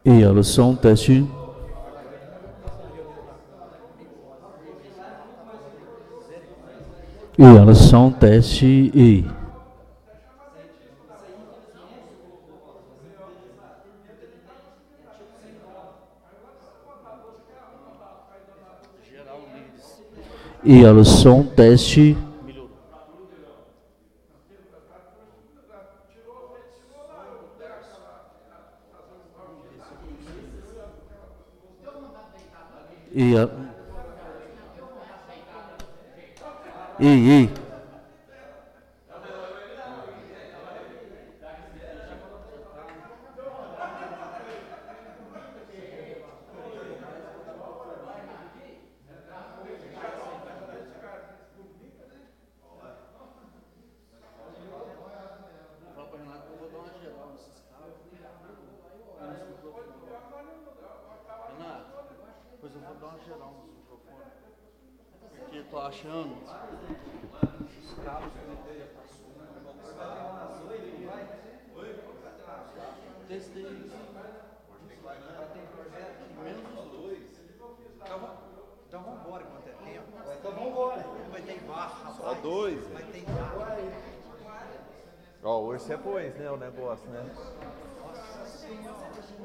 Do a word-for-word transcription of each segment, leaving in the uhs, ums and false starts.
E alô, som, teste. E alô, som, teste. E. E alô, som, teste. E a... Ei, ei. Depois eu vou dar uma geral nos microfones. Porque eu tô achando os cabos que testei. Vai ter projeto menos os dois. Então vamos embora enquanto é tempo. Então vamos embora. Vai ter embaixo, rapaz. Só dois. Vai ter embaixo. Ó, hoje você pôs, né, o negócio, né? Nossa Senhora.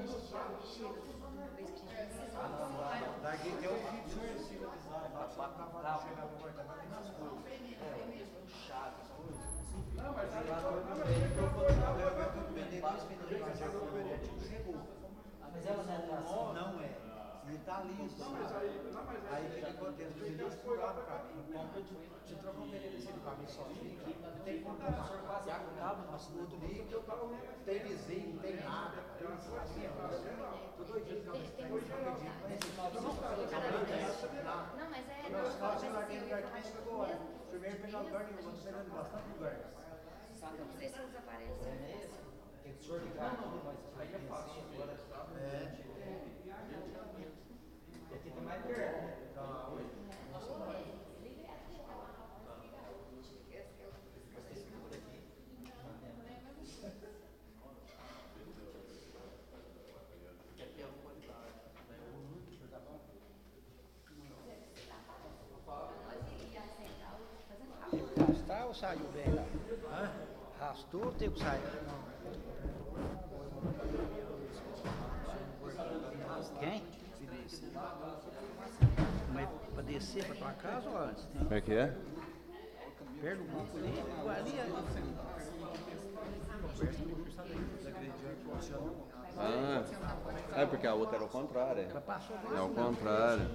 Larguei até o vídeo em cima desse lado. Pra trabalhar, chegar no apartamento, essas coisas. É, chato, as coisas. Não, mas aí o microfone não é o que eu vendei dois vendedores de arco vereativo, chegou. Mas ela não é atração? Não é. Ele tá liso. Não, mas aí, não, mas aí o que acontece? Os vendedores furaram o caminho. Se trocar um vendedor desse caminho só fica, tem que comprar o senhor quase a cabo, mas no outro dia tem vizinho, não tem nada. Tô doidinho pra ver se tem hoje. Não, mas é. Não, se nós larguei lugar de pesca agora. Primeiro pegar lugar nenhum, nós pegando bastante lugar. Não sei se os aparelhos são esses. Tem que sortear. Aí é fácil. É. Aqui tem mais perto. Arrastar ou saiu bem lá? Hã? Arrastou ou tem que sair? Quem? Mas pra descer pra tua casa ou antes? Como é que é? Perto do grupo ali, ali é. Ah, é porque a outra era o contrário. É, é o contrário.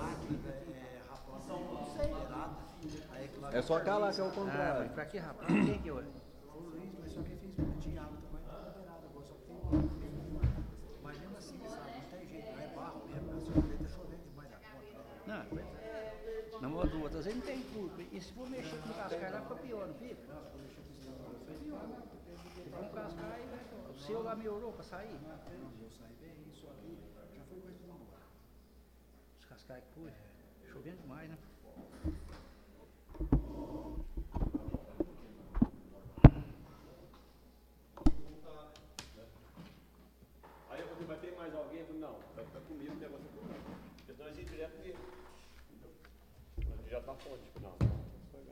É só cá lá que é o contrário. Ah, mas pra que rapaz? Quem que eu? Mas só quem fez tinha água também tá liberado agora, só que tem. Mas mesmo assim, sabe, não tem jeito, não é barro mesmo, a sorvete tá chovendo demais da conta. Não, pois é. Na moda do outro, às vezes não tem culpa. E se for mexer com cascar lá, fica pior, não fica? Não, se for mexer com esse negócio, foi pior, né? Se for um cascar, o seu lá melhorou pra sair? Não, eu saí bem, isso aqui já foi coisa de embora. Os cascais que pus, chovendo demais, né? Aí eu falei, mas tem mais alguém? Eu falei, não, vai ficar comigo o negócio aqui. Porque senão a gente direto nele. A gente já tá fonte, não, vamos pegar.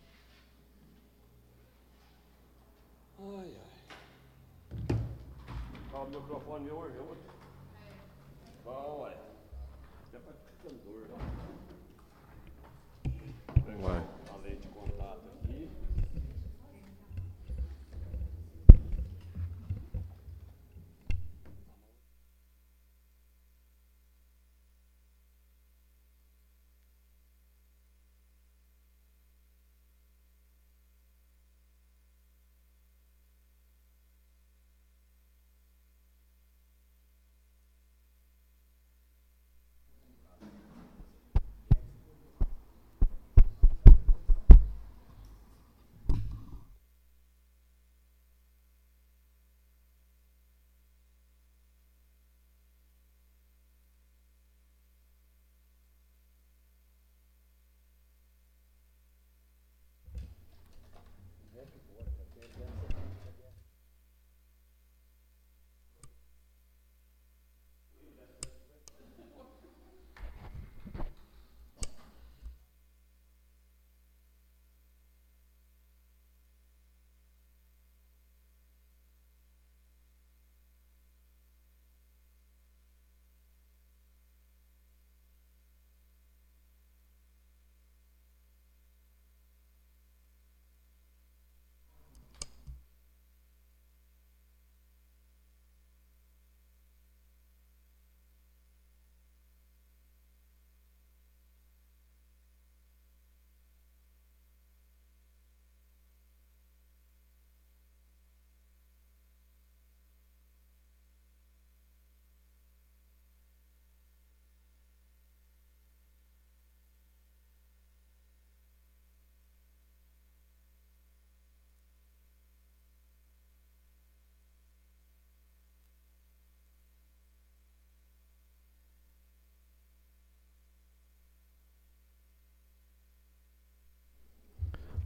Ai, ai. Ah, o microfone meu orgulho. Bom, ué. Até pra ficando dor, ó. Ué. A lente de contato aqui.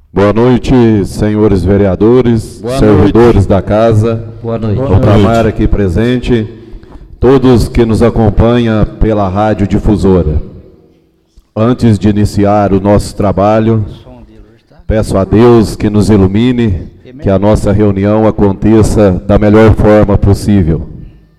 Boa noite, senhores vereadores, Boa servidores noite. da casa, Boa noite. Ultramar aqui presente, todos que nos acompanham pela rádio difusora. Antes de iniciar o nosso trabalho, peço a Deus que nos ilumine, que a nossa reunião aconteça da melhor forma possível.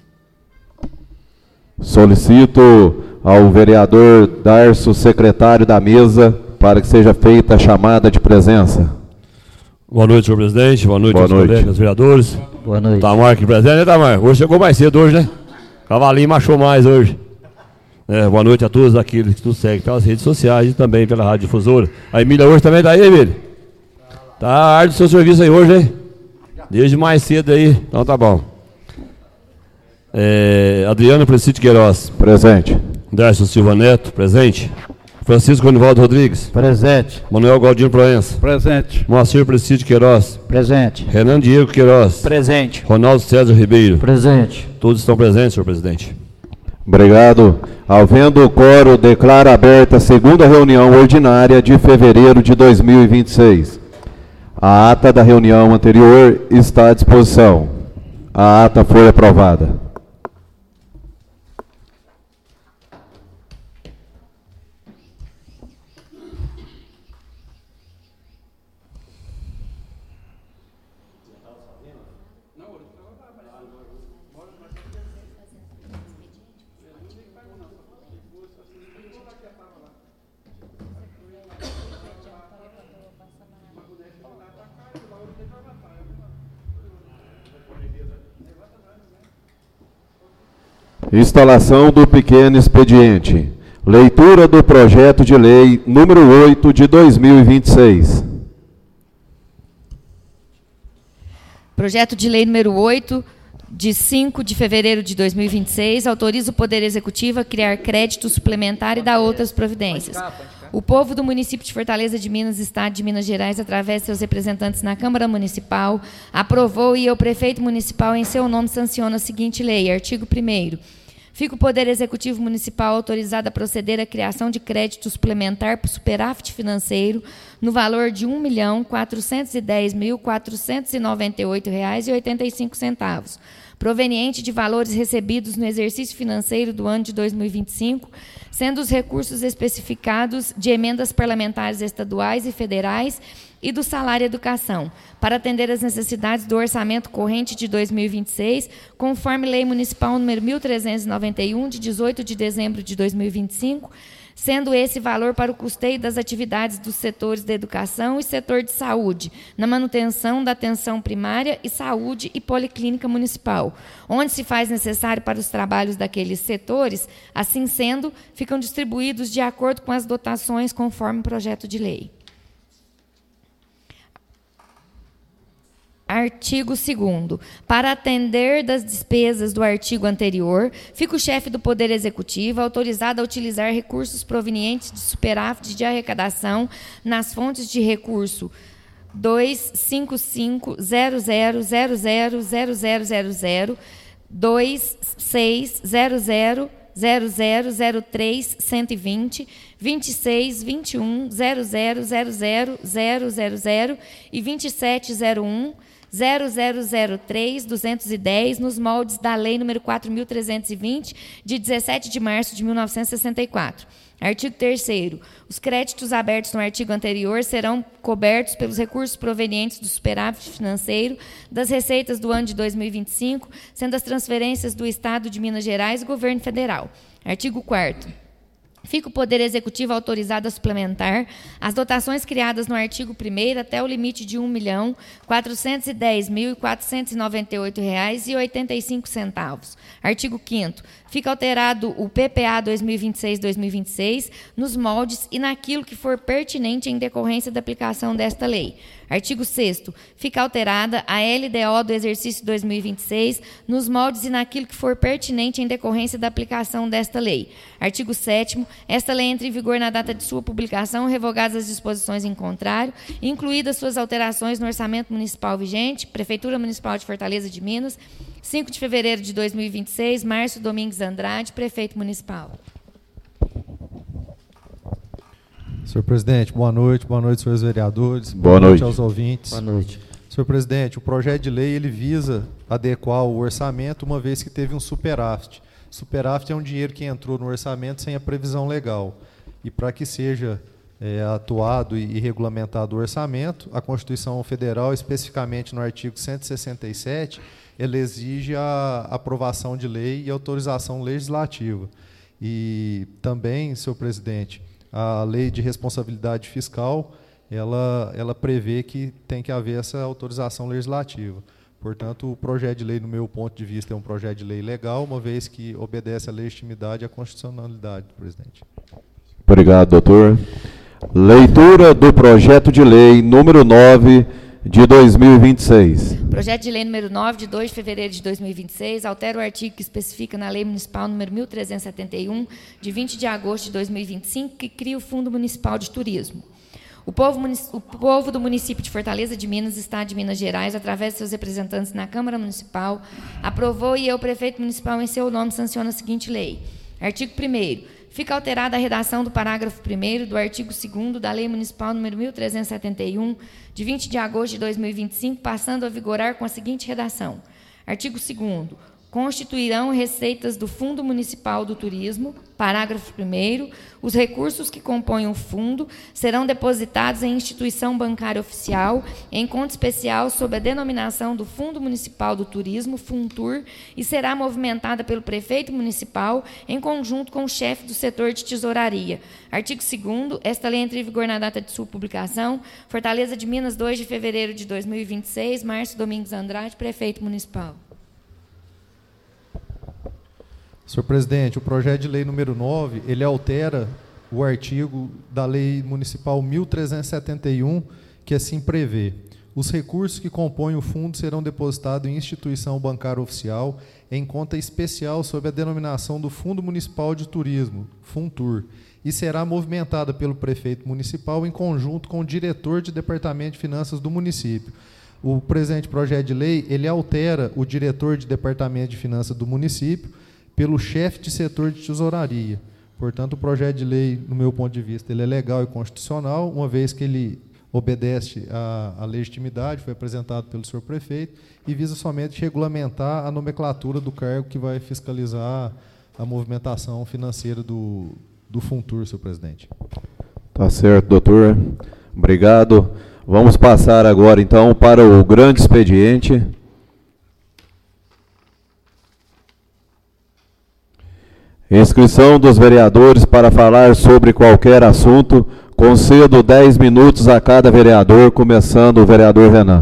Solicito ao vereador Darcio, secretário da mesa, para que seja feita a chamada de presença. Boa noite, senhor presidente. Boa noite Boa aos noite. colegas vereadores. Boa noite. Tamar aqui presente, né, Tamar? Hoje chegou mais cedo hoje, né? Cavalinho machou mais hoje. É, boa noite a todos aqueles que nos seguem pelas redes sociais e também pela Rádio Difusora. A Emília hoje também tá aí, Emília? Tá árduo o seu serviço aí hoje, hein? Desde mais cedo aí, então tá bom. É, Adriano Precite Queiroz. Presente. Darcio Silva Neto, presente. Francisco Anivaldo Rodrigues. Presente. Manuel Galdino Proença. Presente. Moacir Precite Queiroz. Presente. Renan Diego Queiroz. Presente. Ronaldo César Ribeiro. Presente. Todos estão presentes, senhor presidente. Obrigado. Havendo o quórum, declaro aberta a segunda reunião ordinária de fevereiro de dois mil e vinte e seis. A ata da reunião anterior está à disposição. A ata foi aprovada. Instalação do pequeno expediente. Leitura do projeto de lei número oito de dois mil e vinte e seis. Projeto de lei número oito, de cinco de fevereiro de dois mil e vinte e seis, autoriza o Poder Executivo a criar crédito suplementar e dar outras providências. O povo do município de Fortaleza de Minas, Estado de Minas Gerais, através de seus representantes na Câmara Municipal, aprovou e o prefeito municipal, em seu nome, sanciona a seguinte lei. Artigo primeiro. Fica o Poder Executivo Municipal autorizado a proceder à criação de crédito suplementar por superávit financeiro no valor de um milhão quatrocentos e dez mil quatrocentos e noventa e oito reais e oitenta e cinco centavos, proveniente de valores recebidos no exercício financeiro do ano de dois mil e vinte e cinco, sendo os recursos especificados de emendas parlamentares estaduais e federais e do salário educação, para atender às necessidades do orçamento corrente de dois mil e vinte e seis, conforme Lei Municipal número mil trezentos e noventa e um, de dezoito de dezembro de dois mil e vinte e cinco, sendo esse valor para o custeio das atividades dos setores da educação e setor de saúde, na manutenção da atenção primária e saúde e policlínica municipal, onde se faz necessário para os trabalhos daqueles setores, assim sendo, ficam distribuídos de acordo com as dotações conforme o projeto de lei. Artigo segundo. Para atender das despesas do artigo anterior, fica o chefe do Poder Executivo autorizado a utilizar recursos provenientes de superávit de arrecadação nas fontes de recurso dois cinco cinco zero zero zero zero zero zero zero zero, dois seis zero zero zero zero zero três cento e vinte, vinte e seis vinte e um zero zero zero zero zero zero zero e vinte e sete zero um zero zero zero três duzentos e dez, nos moldes da Lei número quatro mil trezentos e vinte, de dezessete de março de mil novecentos e sessenta e quatro. Artigo terceiro. Os créditos abertos no artigo anterior serão cobertos pelos recursos provenientes do superávit financeiro das receitas do ano de dois mil e vinte e cinco, sendo as transferências do Estado de Minas Gerais e Governo Federal. Artigo quarto. Fica o Poder Executivo autorizado a suplementar as dotações criadas no artigo primeiro até o limite de um milhão quatrocentos e dez mil quatrocentos e noventa e oito reais e oitenta e cinco centavos. Artigo quinto. Fica alterado o P P A dois mil e vinte e seis a dois mil e vinte e seis nos moldes e naquilo que for pertinente em decorrência da aplicação desta lei. Artigo sexto. Fica alterada a L D O do exercício dois mil e vinte e seis nos moldes e naquilo que for pertinente em decorrência da aplicação desta lei. Artigo sétimo. Esta lei entra em vigor na data de sua publicação, revogadas as disposições em contrário, incluídas suas alterações no orçamento municipal vigente, Prefeitura Municipal de Fortaleza de Minas, cinco de fevereiro de dois mil e vinte e seis, Márcio Domingues Andrade, Prefeito Municipal. Senhor presidente, boa noite, boa noite, senhores vereadores. Boa, boa noite. noite aos ouvintes. Boa noite. Senhor presidente, o projeto de lei ele visa adequar o orçamento, uma vez que teve um superávit. Superávit é um dinheiro que entrou no orçamento sem a previsão legal. E para que seja é, atuado e, e regulamentado o orçamento, a Constituição Federal, especificamente no artigo cento e sessenta e sete, ela exige a aprovação de lei e autorização legislativa. E também, senhor presidente, a lei de responsabilidade fiscal, ela, ela prevê que tem que haver essa autorização legislativa. Portanto, o projeto de lei, no meu ponto de vista, é um projeto de lei legal, uma vez que obedece à legitimidade e à constitucionalidade do presidente. Obrigado, doutor. Leitura do projeto de lei número nove de dois mil e vinte e seis. Projeto de lei número nove, de dois de fevereiro de dois mil e vinte e seis, altera o artigo que especifica na Lei Municipal número mil trezentos e setenta e um, de vinte de agosto de dois mil e vinte e cinco, que cria o Fundo Municipal de Turismo. O povo, o povo do município de Fortaleza de Minas, Estado de Minas Gerais, através de seus representantes na Câmara Municipal, aprovou e eu, o prefeito municipal, em seu nome, sanciona a seguinte lei. Artigo primeiro. Fica alterada a redação do parágrafo primeiro do artigo segundo da Lei Municipal número mil trezentos e setenta e um, de vinte de agosto de dois mil e vinte e cinco, passando a vigorar com a seguinte redação. Artigo segundo. Constituirão receitas do Fundo Municipal do Turismo, parágrafo primeiro, os recursos que compõem o fundo serão depositados em instituição bancária oficial, em conta especial sob a denominação do Fundo Municipal do Turismo, FUNTUR, e será movimentada pelo prefeito municipal em conjunto com o chefe do setor de tesouraria. Artigo segundo, esta lei entra em vigor na data de sua publicação, Fortaleza de Minas, dois de fevereiro de dois mil e vinte e seis, Márcio Domingos Andrade, prefeito municipal. Senhor presidente, o projeto de lei número nove, ele altera o artigo da Lei Municipal mil trezentos e setenta e um, que assim prevê. Os recursos que compõem o fundo serão depositados em instituição bancária oficial em conta especial sob a denominação do Fundo Municipal de Turismo, FUNTUR, e será movimentada pelo prefeito municipal em conjunto com o diretor de Departamento de Finanças do município. O presente projeto de lei, ele altera o diretor de Departamento de Finanças do município pelo chefe de setor de tesouraria. Portanto, o projeto de lei, no meu ponto de vista, ele é legal e constitucional, uma vez que ele obedece à, à legitimidade, foi apresentado pelo senhor prefeito, e visa somente regulamentar a nomenclatura do cargo que vai fiscalizar a movimentação financeira do, do FUNTUR, senhor presidente. Tá certo, doutor. Obrigado. Vamos passar agora, então, para o grande expediente. Inscrição dos vereadores para falar sobre qualquer assunto. Concedo dez minutos a cada vereador, começando o vereador Renan.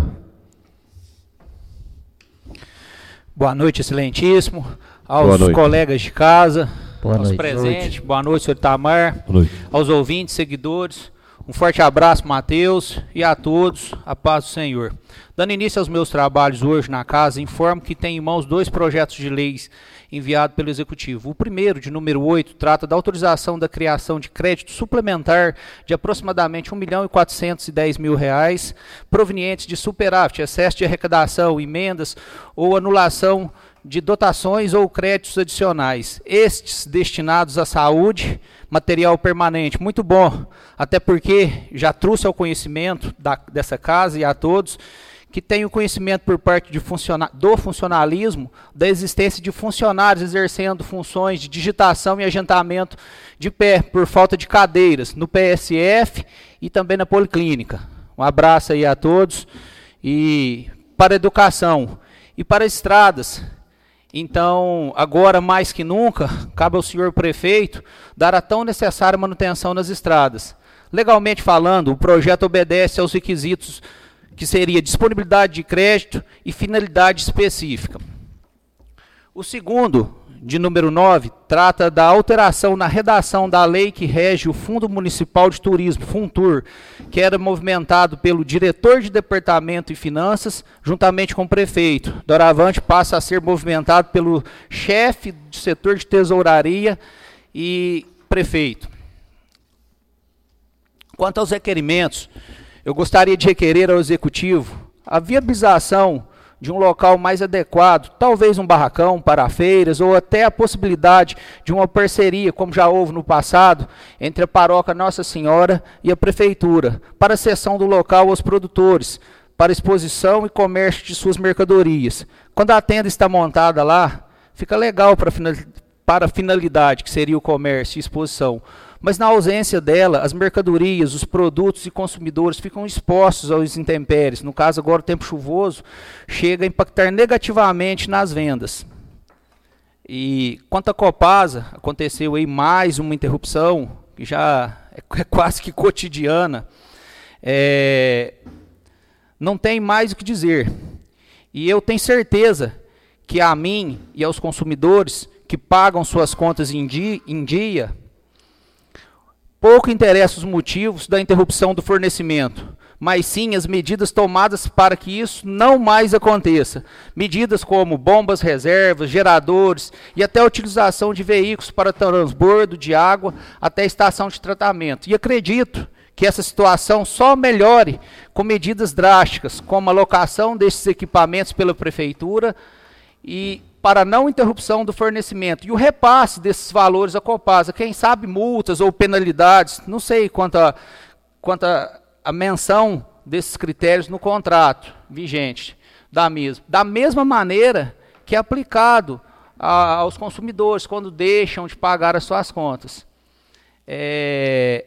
Boa noite, excelentíssimo. Aos noite. Colegas de casa, Boa aos noite. presentes. Boa noite, senhor Itamar. Boa noite. Aos ouvintes, seguidores. Um forte abraço, Matheus, e a todos, a paz do Senhor. Dando início aos meus trabalhos hoje na casa, informo que tenho em mãos dois projetos de leis enviados pelo Executivo. O primeiro, de número oito, trata da autorização da criação de crédito suplementar de aproximadamente um milhão e quatrocentos e dez mil reais, provenientes de superávit, excesso de arrecadação, emendas ou anulação de dotações ou créditos adicionais, estes destinados à saúde, material permanente. Muito bom, até porque já trouxe ao conhecimento da, dessa casa e a todos que tem o conhecimento por parte de funciona, do funcionalismo, da existência de funcionários exercendo funções de digitação e agendamento de pé, por falta de cadeiras, no P S F e também na Policlínica. Um abraço aí a todos. E para a educação e para estradas, então, agora mais que nunca, cabe ao senhor prefeito dar a tão necessária manutenção nas estradas. Legalmente falando, o projeto obedece aos requisitos que seria disponibilidade de crédito e finalidade específica. O segundo, de número nove, trata da alteração na redação da lei que rege o Fundo Municipal de Turismo, FUNTUR, que era movimentado pelo diretor de Departamento e Finanças, juntamente com o prefeito. Doravante passa a ser movimentado pelo chefe do setor de tesouraria e prefeito. Quanto aos requerimentos, eu gostaria de requerer ao Executivo a viabilização de um local mais adequado, talvez um barracão para feiras, ou até a possibilidade de uma parceria, como já houve no passado, entre a paróquia Nossa Senhora e a prefeitura, para a cessão do local aos produtores, para exposição e comércio de suas mercadorias. Quando a tenda está montada lá, fica legal para, para a finalidade, que seria o comércio e exposição. Mas na ausência dela, as mercadorias, os produtos e consumidores ficam expostos aos intempéries. No caso agora o tempo chuvoso chega a impactar negativamente nas vendas. E quanto à Copasa, aconteceu aí mais uma interrupção, que já é quase que cotidiana. É, não tem mais o que dizer. E eu tenho certeza que a mim e aos consumidores que pagam suas contas em dia, em dia pouco interessa os motivos da interrupção do fornecimento, mas sim as medidas tomadas para que isso não mais aconteça. Medidas como bombas reservas, geradores e até a utilização de veículos para transbordo de água até a estação de tratamento. E acredito que essa situação só melhore com medidas drásticas, como a locação desses equipamentos pela prefeitura e para não interrupção do fornecimento, e o repasse desses valores à Copasa, quem sabe multas ou penalidades, não sei quanto a, quanto a, a menção desses critérios no contrato vigente da mesma. Da mesma maneira que é aplicado a, aos consumidores, quando deixam de pagar as suas contas. É,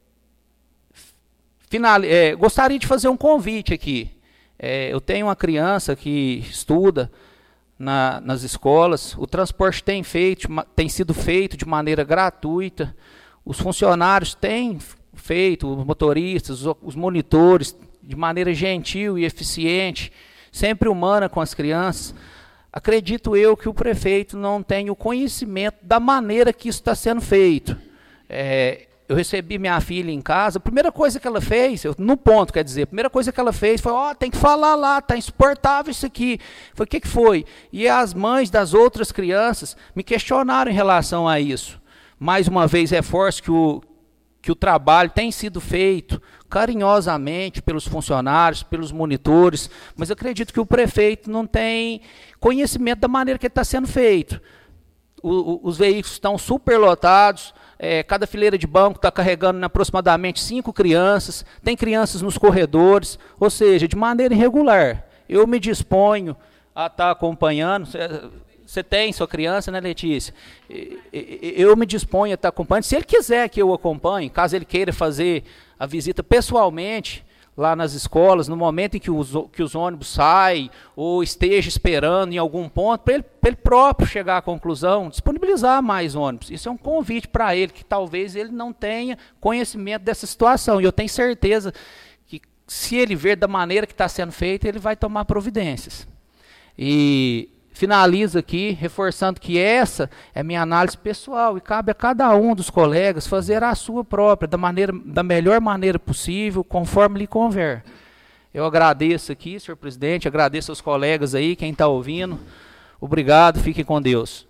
final, é, gostaria de fazer um convite aqui. É, eu tenho uma criança que estuda Na, nas escolas, o transporte tem, feito, tem sido feito de maneira gratuita, os funcionários têm feito, os motoristas, os, os monitores, de maneira gentil e eficiente, sempre humana com as crianças. Acredito eu que o prefeito não tem o conhecimento da maneira que isso está sendo feito. É, eu recebi minha filha em casa, a primeira coisa que ela fez, eu, no ponto, quer dizer, a primeira coisa que ela fez foi, ó, oh, tem que falar lá, está insuportável isso aqui. Foi, o que, que foi? E as mães das outras crianças me questionaram em relação a isso. Mais uma vez, reforço que o, que o trabalho tem sido feito carinhosamente pelos funcionários, pelos monitores, mas eu acredito que o prefeito não tem conhecimento da maneira que está sendo feito. O, o, os veículos estão superlotados, É, cada fileira de banco está carregando aproximadamente cinco crianças, tem crianças nos corredores, ou seja, de maneira irregular. Eu me disponho a estar tá acompanhando, você tem sua criança, né, Letícia? Eu me disponho a estar tá acompanhando, se ele quiser que eu acompanhe, caso ele queira fazer a visita pessoalmente, lá nas escolas, no momento em que os, que os ônibus saem, ou esteja esperando em algum ponto, para ele, ele próprio chegar à conclusão, disponibilizar mais ônibus. Isso é um convite para ele, que talvez ele não tenha conhecimento dessa situação. E eu tenho certeza que, se ele ver da maneira que está sendo feita, ele vai tomar providências. E finalizo aqui, reforçando que essa é minha análise pessoal, e cabe a cada um dos colegas fazer a sua própria, da, maneira, da melhor maneira possível, conforme lhe conver. Eu agradeço aqui, senhor presidente, agradeço aos colegas aí, quem está ouvindo. Obrigado, fiquem com Deus.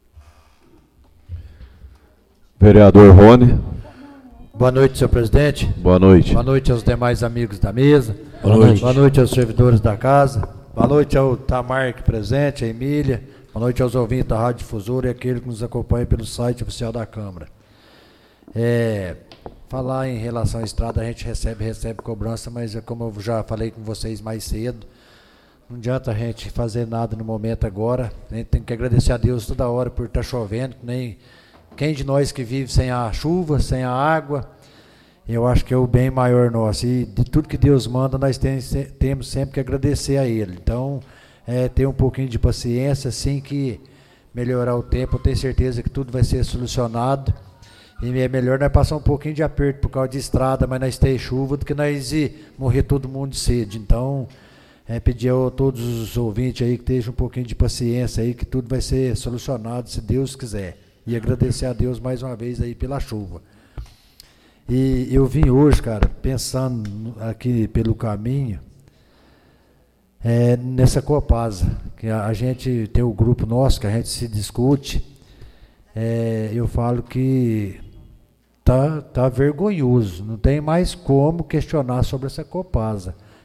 Vereador Rony. Boa noite, senhor presidente. Boa noite. Boa noite aos demais amigos da mesa. Boa noite. Boa noite aos servidores da casa. Boa noite ao Tamar aqui presente, a Emília. Boa noite aos ouvintes da Rádio Difusora e aquele que nos acompanha pelo site oficial da Câmara. É, falar em relação à estrada, a gente recebe, recebe cobrança, mas é como eu já falei com vocês mais cedo, não adianta a gente fazer nada no momento agora. A gente tem que agradecer a Deus toda hora por estar chovendo, nem quem de nós que vive sem a chuva, sem a água. Eu acho que é o bem maior nosso. E de tudo que Deus manda, nós tem, temos sempre que agradecer a Ele. Então, é, ter um pouquinho de paciência, assim que melhorar o tempo, eu tenho certeza que tudo vai ser solucionado. E é melhor nós passar um pouquinho de aperto por causa de estrada, mas nós ter chuva, do que nós ir morrer todo mundo de sede. Então, é, pedir a todos os ouvintes aí que estejam um pouquinho de paciência aí, que tudo vai ser solucionado, se Deus quiser. E agradecer a Deus mais uma vez aí pela chuva. E eu vim hoje, cara, pensando aqui pelo caminho, é, nessa Copasa, que a, a gente tem o grupo nosso, que a gente se discute, é, eu falo que tá, tá vergonhoso, não tem mais como questionar sobre essa Copasa.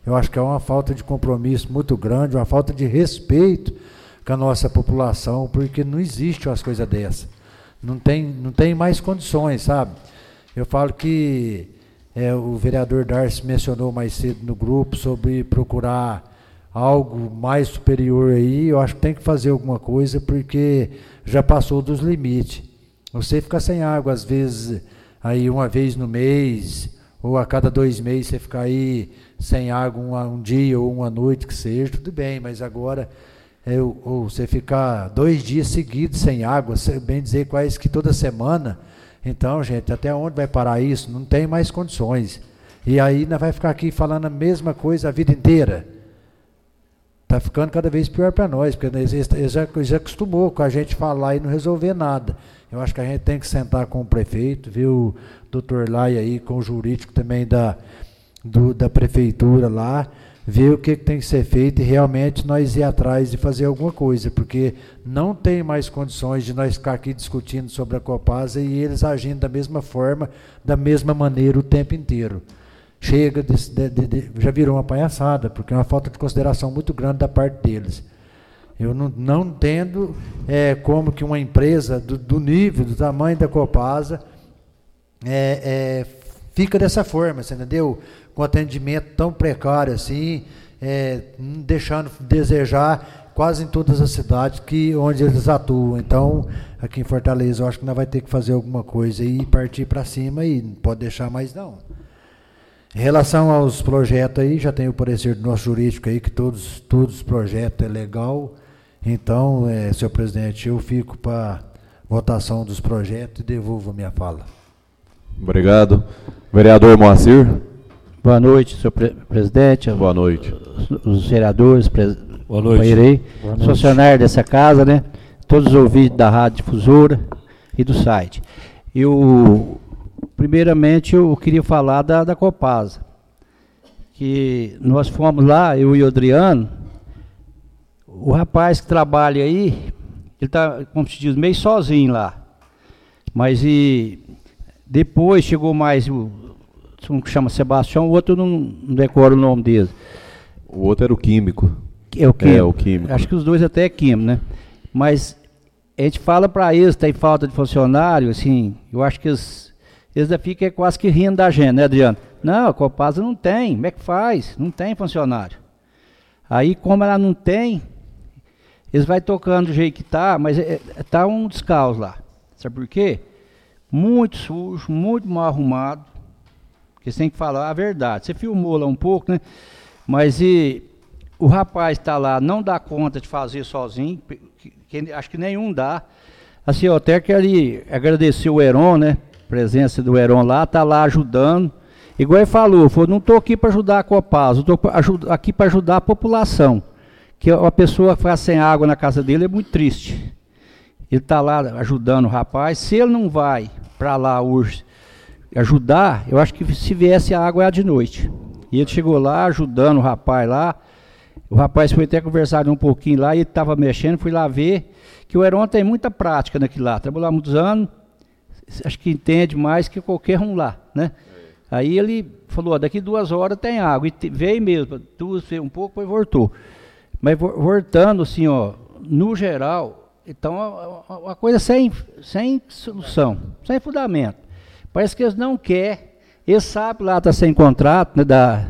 Eu acho que é uma falta de compromisso muito grande, uma falta de respeito com a nossa população, porque não existe umas coisas dessas. Não tem, não tem mais condições, sabe? Eu falo que é, o vereador Darcy mencionou mais cedo no grupo sobre procurar algo mais superior aí. Eu acho que tem que fazer alguma coisa, porque já passou dos limites. Você fica sem água, às vezes, aí uma vez no mês, ou a cada dois meses você ficar aí sem água um, um dia ou uma noite que seja, tudo bem, mas agora, é, ou você ficar dois dias seguidos sem água, bem dizer quase que toda semana, então, gente, até onde vai parar isso? Não tem mais condições. E aí nós vai ficar aqui falando a mesma coisa a vida inteira. Está ficando cada vez pior para nós, porque eles, eles, já, eles já acostumou com a gente falar e não resolver nada. Eu acho que a gente tem que sentar com o prefeito, ver o doutor Lai aí, com o jurídico também da, do, da prefeitura lá, ver o que, que tem que ser feito e realmente nós ir atrás de fazer alguma coisa, porque não tem mais condições de nós ficar aqui discutindo sobre a Copasa e eles agindo da mesma forma, da mesma maneira o tempo inteiro. Chega, de, de, de, já virou uma palhaçada, porque é uma falta de consideração muito grande da parte deles. Eu não, não entendo é, como que uma empresa do, do nível, do tamanho da Copasa é, é, fica dessa forma, você entendeu? Com atendimento tão precário assim, é, deixando desejar quase em todas as cidades que, onde eles atuam. Então, aqui em Fortaleza, eu acho que nós vamos ter que fazer alguma coisa e partir para cima e não pode deixar mais não. Em relação aos projetos aí, já tem o parecer do nosso jurídico aí, que todos, todos os projetos é legal. Então, é, senhor presidente, eu fico para votação dos projetos e devolvo a minha fala. Obrigado. Vereador Moacir. Boa noite, senhor pre presidente. Boa noite. Os, os vereadores, pres Boa noite. Companheirei, funcionários dessa casa, né? Todos os ouvintes da Rádio Difusora e do site. Eu, primeiramente, eu queria falar da, da Copasa. Que nós fomos lá, eu e o Adriano, o rapaz que trabalha aí, ele está, como se diz, meio sozinho lá. Mas e depois chegou mais o, um que chama Sebastião, o outro não, não decoro o nome dele. O outro era o químico. É o químico. É, o químico. Acho que os dois até é químico, né? Mas a gente fala para eles, tem falta de funcionário, assim, eu acho que eles, eles já ficam quase que rindo da gente, né, Adriano? Não, a Copasa não tem, como é que faz? Não tem funcionário. Aí, como ela não tem, eles vão tocando do jeito que tá, mas é, é, tá um descaos lá. Sabe por quê? Muito sujo, muito mal arrumado. Porque você tem que falar a verdade. Você filmou lá um pouco, né? Mas e o rapaz está lá, não dá conta de fazer sozinho, que, que, acho que nenhum dá. Assim, eu até quero agradecer o Heron, né? A presença do Heron lá, está lá ajudando. Igual ele falou, falou, não estou aqui para ajudar a Copasa, estou aqui para ajudar a população. Que a pessoa ficar sem água na casa dele é muito triste. Ele está lá ajudando o rapaz. Se ele não vai para lá hoje ajudar, eu acho que se viesse a água é de noite. E ele chegou lá ajudando o rapaz lá. O rapaz foi até conversar um pouquinho lá e ele estava mexendo. Fui lá ver que o Heron tem muita prática naquilo lá. Trabalhou lá muitos anos, acho que entende mais que qualquer um lá, né? Aí ele falou, ó, daqui duas horas tem água. E veio mesmo, duas, um pouco, depois voltou. Mas voltando assim, ó, no geral, então uma coisa sem, sem solução, sem fundamento. Parece que eles não querem, eles sabem lá está sem contrato, né, da,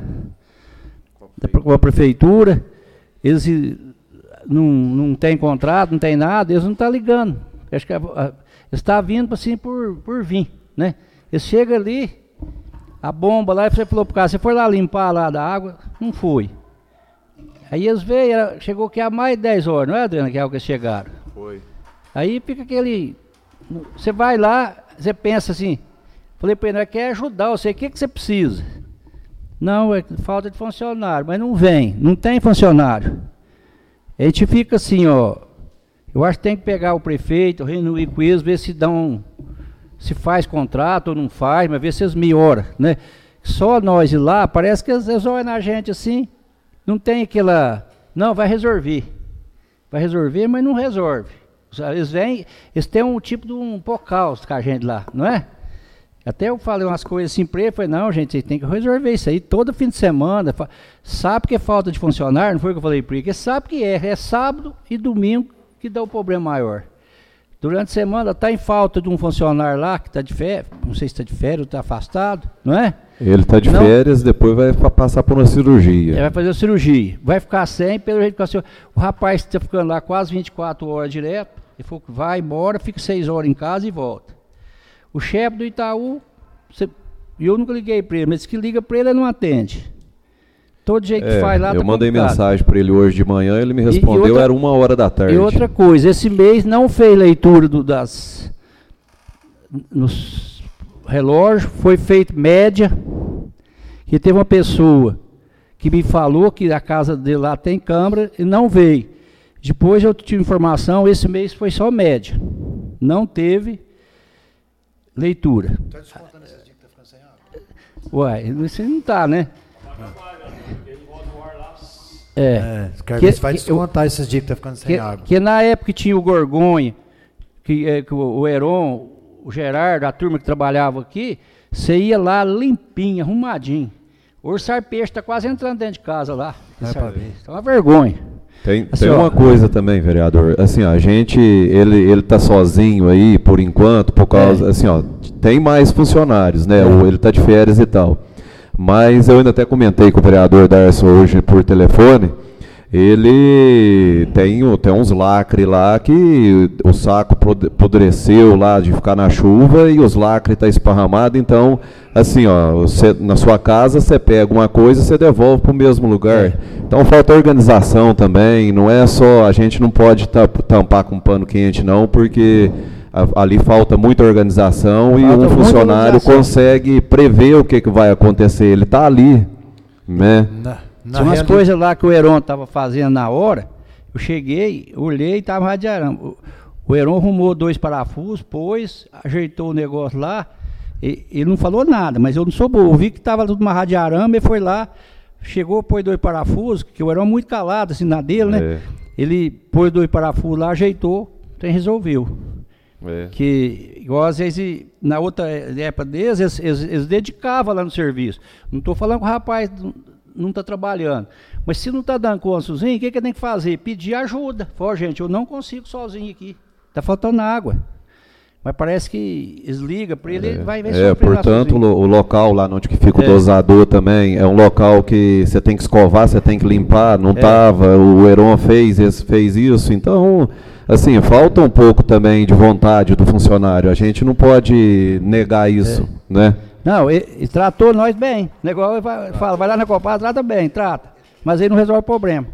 da com a prefeitura, eles não, não tem contrato, não tem nada, eles não estão ligando. Acho que a, a, eles estão vindo assim por, por vir, né? Eles chegam ali, a bomba lá, e você falou para o cara, você foi lá limpar lá da água? Não foi. Aí eles veio, chegou aqui há mais de dez horas, não é, Adriana, que é o que chegaram? Foi. Aí fica aquele, você vai lá, você pensa assim, falei para ele, não quer ajudar você, o que, que você precisa? Não, é falta de funcionário, mas não vem, não tem funcionário. A gente fica assim, ó, eu acho que tem que pegar o prefeito, reunir com eles, ver se dão, se faz contrato ou não faz, mas ver se eles melhoram, né? Só nós ir lá, parece que eles, eles olham na gente assim, não tem aquela, não, vai resolver. Vai resolver, mas não resolve. Eles vêm, eles têm um tipo de um pocal com a gente lá, não é? Até eu falei umas coisas assim para ele, falei, não, gente, vocês tem que resolver isso aí todo fim de semana. Sabe que é falta de funcionário? Não foi o que eu falei para ele, porque sabe que é, é sábado e domingo que dá o problema maior. Durante a semana está em falta de um funcionário lá que está de férias, não sei se está de férias ou está afastado, não é? Ele está de não. férias, depois vai passar por uma cirurgia. Ele vai fazer a cirurgia. Vai ficar sem, pelo jeito que assim, o rapaz está ficando lá quase vinte e quatro horas direto, ele falou que vai embora, fica seis horas em casa e volta. O chefe do Itaú, você, eu nunca liguei para ele, mas que liga para ele, ele não atende. Todo jeito é, que faz lá eu tá mandei complicado. Mensagem para ele hoje de manhã, ele me respondeu, e, e outra, era uma hora da tarde. E outra coisa, esse mês não fez leitura do, das nos relógios, foi feito média, que teve uma pessoa que me falou que a casa dele lá tem câmera e não veio. Depois eu tive informação, esse mês foi só média, não teve leitura. Está descontando esses dias que está ficando sem água? Uai, isso não está, né? É, é que, vai descontar eu, esses dias que está ficando sem que, água. Que na época que tinha o Gorgonha, que, é, que o, o Heron, o Gerardo, a turma que trabalhava aqui, você ia lá limpinho, arrumadinho. Hoje o Sarpeixe está quase entrando dentro de casa lá. É é uma vergonha. Tem, assim, tem ó, uma coisa também, vereador. Assim, ó, a gente, ele, ele tá sozinho aí, por enquanto, por causa, é. assim, ó, tem mais funcionários, né? É. Ele está de férias e tal. Mas eu ainda até comentei com o vereador Darcio hoje por telefone, ele tem, tem uns lacres lá que o saco apodreceu lá de ficar na chuva e os lacres estão tá esparramados, então, assim, ó, você, na sua casa você pega uma coisa e você devolve para o mesmo lugar. É. Então falta organização também, não é só, a gente não pode tampar com pano quente não, porque ali falta muita organização falta e um funcionário consegue prever o que, que vai acontecer. Ele está ali, né? Na, na Tinha umas coisas lá que o Heron estava fazendo na hora, eu cheguei, olhei e estava radiarando. O, o Heron arrumou dois parafusos, pôs, ajeitou o negócio lá, e, ele não falou nada, mas eu não sou bobo, eu vi que estava tudo uma radiarama, ele foi lá, chegou, pôs dois parafusos, que o Heron é muito calado, assim, na dele, né? É. Ele pôs dois parafusos lá, ajeitou, então resolveu. É. Que, igual às vezes, na outra época deles, eles, eles, eles dedicavam lá no serviço. Não estou falando que o rapaz não está trabalhando. Mas se não está dando conta sozinho, o que, que tem que fazer? Pedir ajuda. Fala, gente, eu não consigo sozinho aqui. Está faltando água. Mas parece que eles ligam para ele, é. ele vai ver É, portanto, o, o local lá onde que fica o é. dosador também, é um local que você tem que escovar, você tem que limpar, não estava, é. o Heron fez, fez isso, então... Assim, falta um pouco também de vontade do funcionário. A gente não pode negar isso, é. né? Não, ele, ele tratou nós bem. O negócio vai, fala, vai lá na Copa, trata bem, trata. Mas ele não resolve o problema.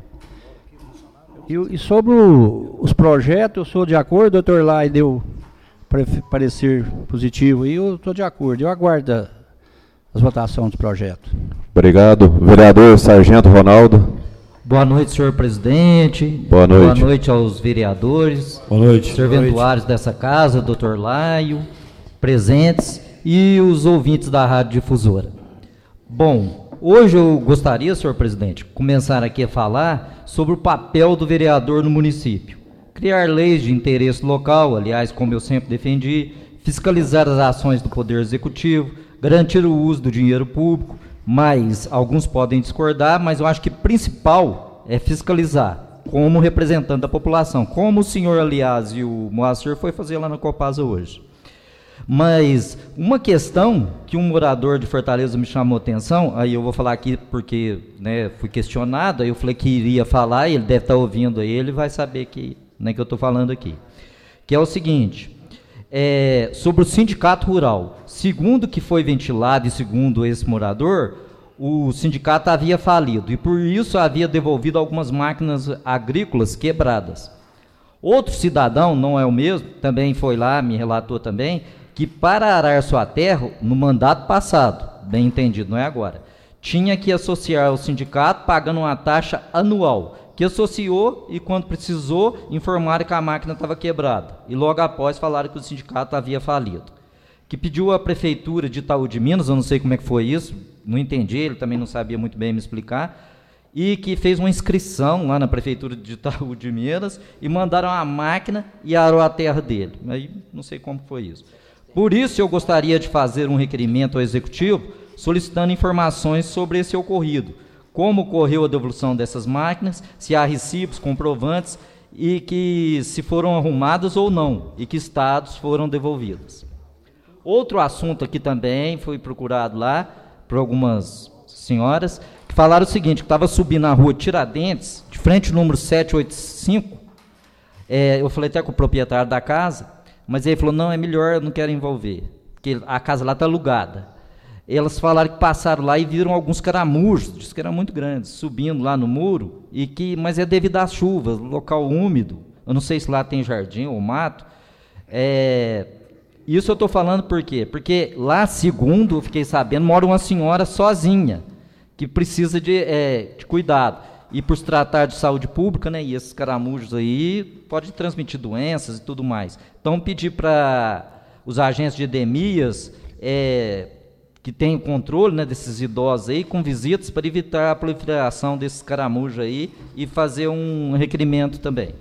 E, e sobre o, os projetos, eu sou de acordo, o doutor Lai deu parecer positivo e eu estou de acordo. Eu aguardo as votações dos projetos. Obrigado. Vereador Sargento Ronaldo. Boa noite, senhor presidente. Boa noite. Boa noite aos vereadores. Boa noite. Serventuários dessa casa, doutor Laio, presentes e os ouvintes da Rádio Difusora. Bom, hoje eu gostaria, senhor presidente, começar aqui a falar sobre o papel do vereador no município. Criar leis de interesse local, aliás, como eu sempre defendi, fiscalizar as ações do Poder Executivo, garantir o uso do dinheiro público, mas alguns podem discordar, mas eu acho que principal é fiscalizar, como representante da população, como o senhor, aliás, e o Moacir foi fazer lá na Copasa hoje. Mas uma questão que um morador de Fortaleza me chamou a atenção, aí eu vou falar aqui porque, né, fui questionado, aí eu falei que iria falar, e ele deve estar ouvindo aí, ele vai saber que, né, que eu estou falando aqui, que é o seguinte... É, sobre o sindicato rural. Segundo o que foi ventilado e segundo esse morador, o sindicato havia falido e por isso havia devolvido algumas máquinas agrícolas quebradas. Outro cidadão, não é o mesmo, também foi lá, me relatou também, que para arar sua terra, no mandato passado, bem entendido, não é agora, tinha que associar ao sindicato pagando uma taxa anual, que associou e quando precisou informaram que a máquina estava quebrada e logo após falaram que o sindicato havia falido, que pediu à prefeitura de Itaú de Minas, eu não sei como é que foi isso, não entendi, ele também não sabia muito bem me explicar, e que fez uma inscrição lá na prefeitura de Itaú de Minas e mandaram a máquina e arou a terra dele, aí não sei como foi isso. Por isso eu gostaria de fazer um requerimento ao Executivo solicitando informações sobre esse ocorrido, como ocorreu a devolução dessas máquinas, se há recibos, comprovantes e que se foram arrumadas ou não, e que estados foram devolvidas. Outro assunto aqui também foi procurado lá por algumas senhoras, que falaram o seguinte, que estava subindo na rua Tiradentes, de frente ao número sete oito cinco, é, eu falei até com o proprietário da casa, mas ele falou, não, é melhor, eu não quero envolver, porque a casa lá está alugada. Elas falaram que passaram lá e viram alguns caramujos, disse que eram muito grandes, subindo lá no muro, e que, mas é devido às chuvas, local úmido, eu não sei se lá tem jardim ou mato. É, isso eu estou falando por quê? Porque lá, segundo eu fiquei sabendo, mora uma senhora sozinha, que precisa de, é, de cuidado. E por se tratar de saúde pública, né, e esses caramujos aí podem transmitir doenças e tudo mais. Então, pedir para os agentes de endemias, é, que tenham controle, né, desses idosos aí, com visitas para evitar a proliferação desses caramujos aí e fazer um requerimento também.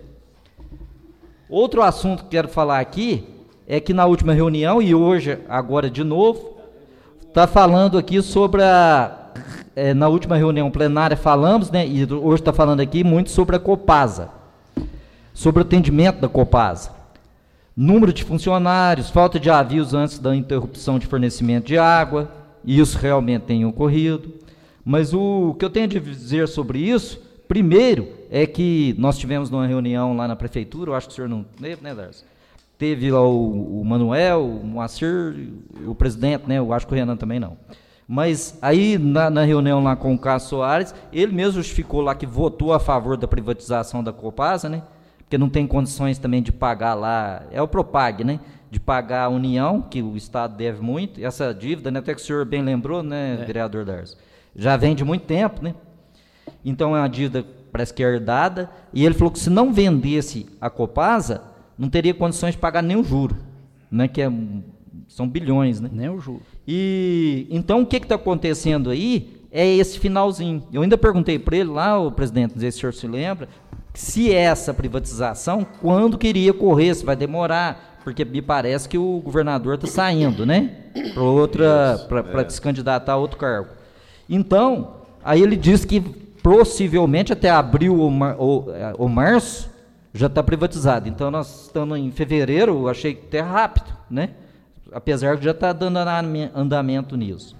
Outro assunto que quero falar aqui é que na última reunião, e hoje, agora de novo, está falando aqui sobre a... É, na última reunião plenária falamos, né, e hoje está falando aqui muito sobre a Copasa, sobre o atendimento da Copasa. Número de funcionários, falta de avisos antes da interrupção de fornecimento de água, e isso realmente tem ocorrido. Mas o que eu tenho a dizer sobre isso, primeiro, é que nós tivemos uma reunião lá na prefeitura, eu acho que o senhor não teve, né, Darcy? Teve lá o, o Manuel, o Moacir, o presidente, né, eu acho que o Renan também não. Mas aí, na, na reunião lá com o Cássio Soares, ele mesmo justificou lá que votou a favor da privatização da Copasa, né? Porque não tem condições também de pagar lá, é o Propag, né? De pagar a União, que o Estado deve muito, essa dívida, né? Até que o senhor bem lembrou, né, é. vereador Darcy? Já vem de muito tempo, né? Então é uma dívida, parece que é herdada, e ele falou que se não vendesse a Copasa, não teria condições de pagar nem o juro, né? Que é, são bilhões, né? Nem o juro. E então o que está acontecendo aí é esse finalzinho. Eu ainda perguntei para ele lá, o presidente, não sei se o senhor se lembra, se essa privatização, quando que iria ocorrer, se vai demorar, porque me parece que o governador está saindo, né? Para outra, para é. se candidatar a outro cargo. Então, aí ele disse que possivelmente até abril ou, mar, ou, ou março já está privatizado. Então nós estamos em fevereiro, eu achei que até rápido, né? Apesar de já estar dando andamento nisso.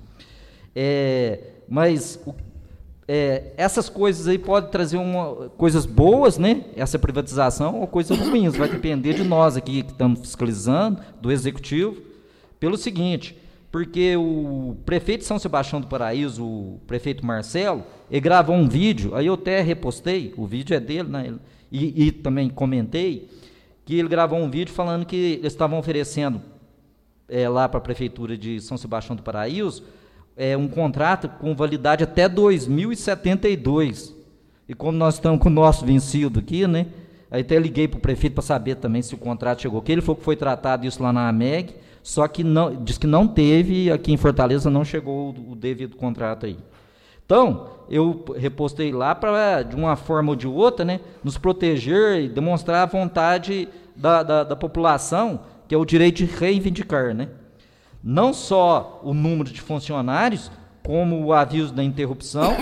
É, mas o, é, essas coisas aí podem trazer uma, coisas boas, né? Essa privatização, ou coisas ruins, vai depender de nós aqui que estamos fiscalizando, do Executivo, pelo seguinte, porque o prefeito de São Sebastião do Paraíso, o prefeito Marcelo, ele gravou um vídeo, aí eu até repostei, o vídeo é dele, né? E, e também comentei, que ele gravou um vídeo falando que eles estavam oferecendo É, lá para a Prefeitura de São Sebastião do Paraíso, é, um contrato com validade até dois mil e setenta e dois. E como nós estamos com o nosso vencido aqui, né? Aí até liguei para o prefeito para saber também se o contrato chegou aqui. Ele falou que foi tratado isso lá na AMEG, só que não, diz que não teve, aqui em Fortaleza não chegou o, o devido contrato aí. Então, eu repostei lá para, de uma forma ou de outra, né, nos proteger e demonstrar a vontade da, da, da população, que é o direito de reivindicar, né? Não só o número de funcionários, como o aviso da interrupção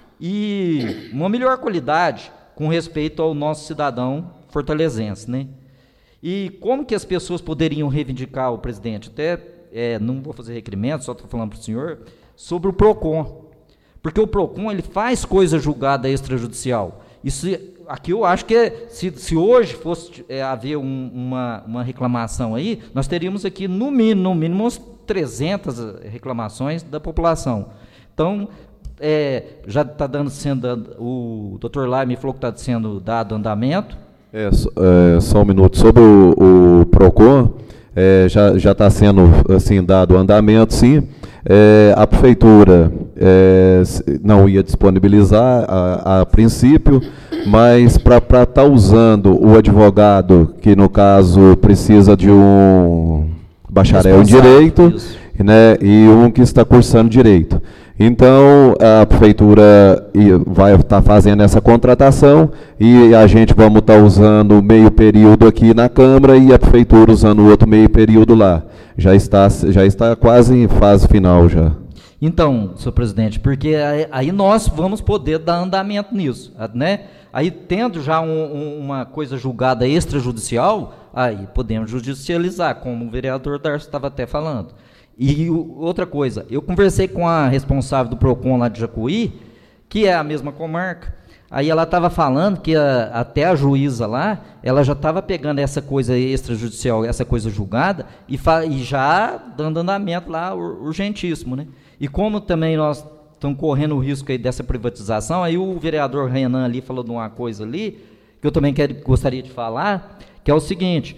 e uma melhor qualidade com respeito ao nosso cidadão fortalezense, né? E como que as pessoas poderiam reivindicar o presidente? Até, é, não vou fazer requerimento, só estou falando para o senhor, sobre o PROCON. Porque o PROCON, ele faz coisa julgada extrajudicial. Isso aqui eu acho que é, se, se hoje fosse é, haver um, uma, uma reclamação aí, nós teríamos aqui no mínimo, no mínimo umas trezentas reclamações da população. Então, é, já está dando sendo, o doutor Lai me falou que está sendo dado andamento. É, é, só um minuto. Sobre o, o PROCON, é, já está sendo assim, dado andamento, sim. É, a prefeitura é, não ia disponibilizar a, a princípio, mas para estar tá usando o advogado, que no caso precisa de um bacharel em direito, né, e um que está cursando direito. Então, a prefeitura vai estar fazendo essa contratação e a gente vamos estar usando meio período aqui na Câmara e a prefeitura usando o outro meio período lá. Já está, já está quase em fase final já. Então, senhor presidente, porque aí nós vamos poder dar andamento nisso, né? Aí, tendo já um, um, uma coisa julgada extrajudicial, aí podemos judicializar, como o vereador Darcy estava até falando. E o, outra coisa, eu conversei com a responsável do PROCON lá de Jacuí, que é a mesma comarca, aí ela estava falando que a, até a juíza lá, ela já estava pegando essa coisa extrajudicial, essa coisa julgada, e, fa, e já dando andamento lá urgentíssimo, né? E como também nós estamos correndo o risco aí dessa privatização, aí o vereador Renan ali falou de uma coisa ali, que eu também quero, gostaria de falar, que é o seguinte,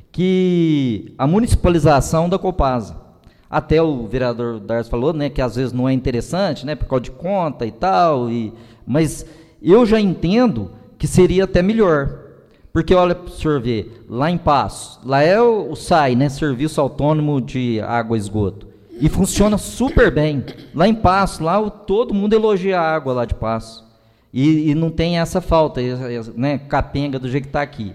que a municipalização da Copasa, até o vereador Darcy falou, né, que às vezes não é interessante, né, por causa de conta e tal, e, mas eu já entendo que seria até melhor, porque olha para o senhor ver, lá em Passos, lá é o, o S A I, né, Serviço Autônomo de Água e Esgoto, e funciona super bem, lá em Passos, lá o, todo mundo elogia a água lá de Passos, e, e não tem essa falta, né, capenga do jeito que está aqui,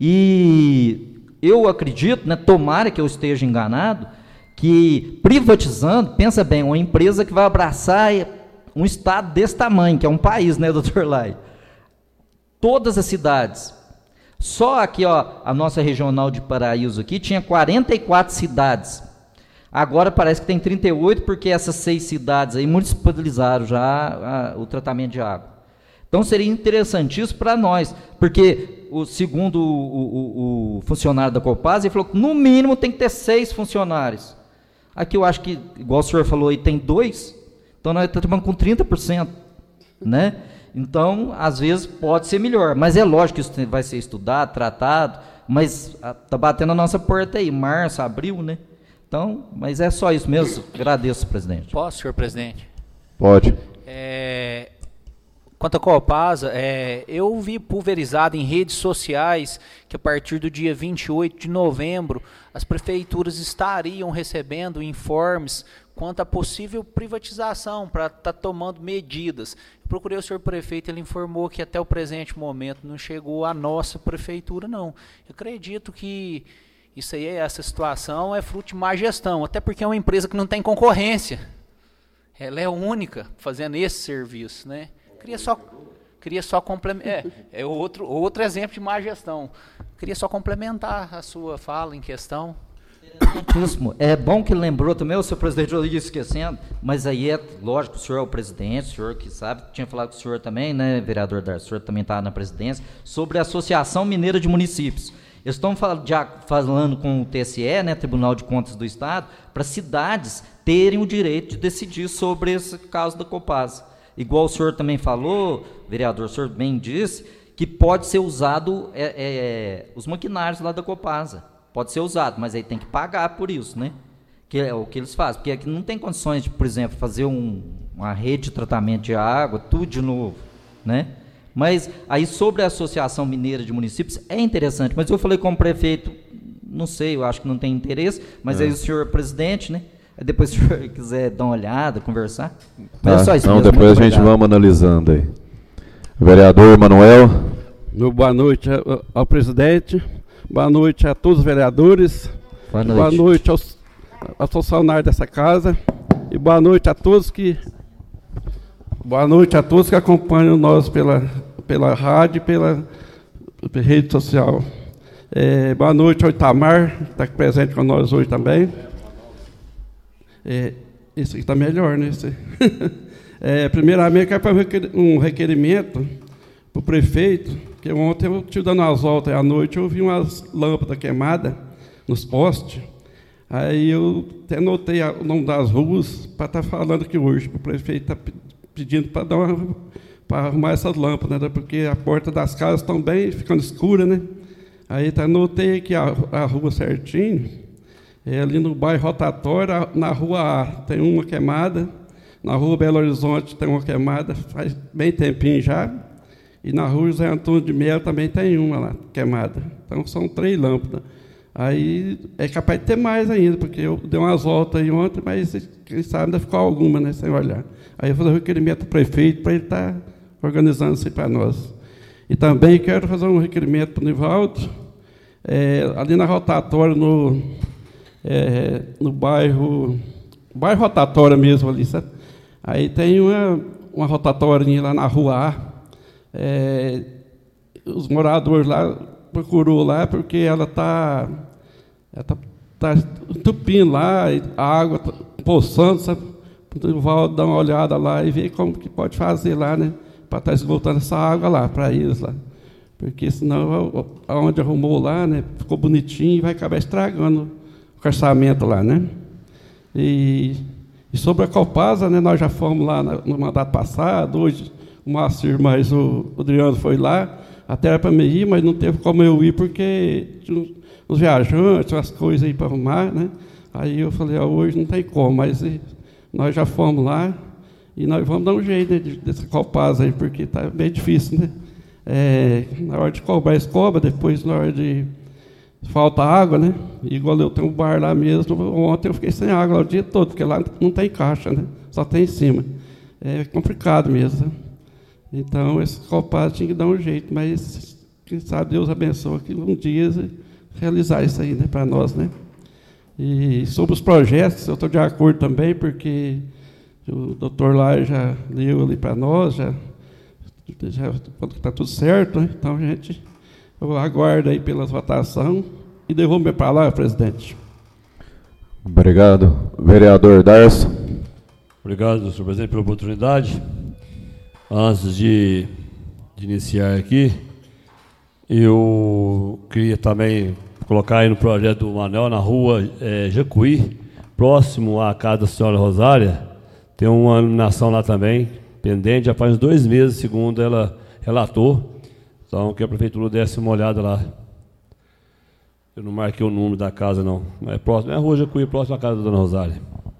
e eu acredito, né, tomara que eu esteja enganado, que privatizando, pensa bem, uma empresa que vai abraçar um estado desse tamanho, que é um país, né, doutor Lai? Todas as cidades. Só aqui, ó, a nossa regional de Paraíso aqui tinha quarenta e quatro cidades. Agora parece que tem trinta e oito, porque essas seis cidades aí municipalizaram já a, o tratamento de água. Então seria interessantíssimo para nós, porque o, segundo o, o, o funcionário da Copasa, ele falou que no mínimo tem que ter seis funcionários. Aqui eu acho que, igual o senhor falou aí, tem dois, então nós estamos trabalhando com trinta por cento, né? Então, às vezes, pode ser melhor, mas é lógico que isso vai ser estudado, tratado, mas está batendo a nossa porta aí, março, abril, né? Então, mas é só isso mesmo, agradeço, presidente. Posso, senhor presidente? Pode. É... Quanto à Copasa, é, eu vi pulverizado em redes sociais que a partir do dia vinte e oito de novembro as prefeituras estariam recebendo informes quanto à possível privatização para estar tá tomando medidas. Eu procurei o senhor prefeito, ele informou que até o presente momento não chegou à nossa prefeitura, não. Eu acredito que isso aí, essa situação é fruto de má gestão, até porque é uma empresa que não tem concorrência. Ela é única fazendo esse serviço, né? Queria só, queria só complementar, é, é outro, outro exemplo de má gestão. Queria só complementar a sua fala em questão. É bom que lembrou também, o senhor presidente, eu ia esquecendo, mas aí é lógico, o senhor é o presidente, o senhor que sabe, tinha falado com o senhor também, né, vereador Darcy, o senhor também está na presidência, sobre a Associação Mineira de Municípios. Eles estão já falando com o T S E, né, Tribunal de Contas do Estado, para cidades terem o direito de decidir sobre esse caso da Copasa. Igual o senhor também falou, vereador, o senhor bem disse, que pode ser usado é, é, os maquinários lá da Copasa. Pode ser usado, mas aí tem que pagar por isso, né? Que é o que eles fazem. Porque aqui não tem condições de, por exemplo, fazer um, uma rede de tratamento de água, tudo de novo, né? Mas aí sobre a Associação Mineira de Municípios é interessante, mas eu falei com o prefeito, não sei, eu acho que não tem interesse, mas é. Aí o senhor presidente, né? Depois, se o senhor quiser dar uma olhada, conversar. Mas tá, é só isso então, mesmo. depois a gente obrigado. Vamos analisando aí. Vereador Manuel. Boa noite ao, ao presidente, boa noite a todos os vereadores, boa noite, boa noite aos, aos funcionários dessa casa e boa noite a todos que boa noite a todos que acompanham nós pela, pela rádio e pela, pela rede social. É, boa noite ao Itamar, que está aqui presente com nós hoje também. É, esse aqui está melhor, né? Esse. É, primeiramente, eu quero fazer um requerimento para o prefeito, que ontem eu estive dando umas voltas à noite, eu vi umas lâmpadas queimadas nos postes, aí eu até anotei o nome das ruas para estar tá falando aqui hoje, o prefeito está pedindo para dar uma, para arrumar essas lâmpadas, né? Porque a porta das casas estão bem ficando escura, né? Aí tá, anotei aqui a, a rua certinho. É ali no bairro Rotatório, na rua A, tem uma queimada, na rua Belo Horizonte tem uma queimada, faz bem tempinho já, e na rua José Antônio de Melo também tem uma lá, queimada. Então são três lâmpadas. Aí é capaz de ter mais ainda, porque eu dei umas voltas aí ontem, mas quem sabe ainda ficou alguma, né, sem olhar. Aí eu vou fazer um requerimento ao prefeito para ele estar organizando isso aí para nós. E também quero fazer um requerimento para o Nivaldo, é, ali na rotatória, no, é, no bairro, bairro rotatória mesmo ali, sabe? Aí tem uma, uma rotatória lá na rua A, é, os moradores lá procurou lá porque ela está tá, tá entupindo lá, a água tá poçando, sabe? Então, vou dar uma olhada lá e ver como que pode fazer lá, né? Para estar esgotando essa água lá, para eles lá. Porque senão, aonde arrumou lá, né? Ficou bonitinho e vai acabar estragando o calçamento lá, né? E, e sobre a Copasa, né? Nós já fomos lá no mandato passado, hoje o Márcio mais o Adriano foi lá, até era para me ir, mas não teve como eu ir, porque tinha uns, uns viajantes, umas coisas aí para arrumar, né? Aí eu falei, ah, hoje não tem como, mas e, nós já fomos lá e nós vamos dar um jeito, né, dessa Copasa aí, porque está bem difícil, né? É, na hora de cobrar, eles cobram, depois na hora de falta água, né? Igual eu tenho um bar lá mesmo, ontem eu fiquei sem água lá o dia todo, porque lá não tem caixa, né? Só tem em cima. É complicado mesmo, né? Então, esse Copasa tinha que dar um jeito, mas quem sabe Deus abençoe que um dia realizar isso aí, né, para nós, né? E sobre os projetos, eu estou de acordo também, porque o doutor Lai já leu ali para nós, já já falou que está tudo certo, né? Então a gente eu aguardo aí pelas votações e devolvo minha palavra, presidente. Obrigado. Vereador Darcio. Obrigado, senhor presidente, pela oportunidade. Antes de, de iniciar aqui, eu queria também colocar aí no projeto do Manuel, na rua é, Jacuí, próximo à casa da senhora Rosária, tem uma iluminação lá também, pendente, já faz uns dois meses, segundo ela relatou. Então, que a prefeitura desse uma olhada lá. Eu não marquei o número da casa, não. Mas é próximo, é a rua Jacuí, próximo à casa da dona Rosária.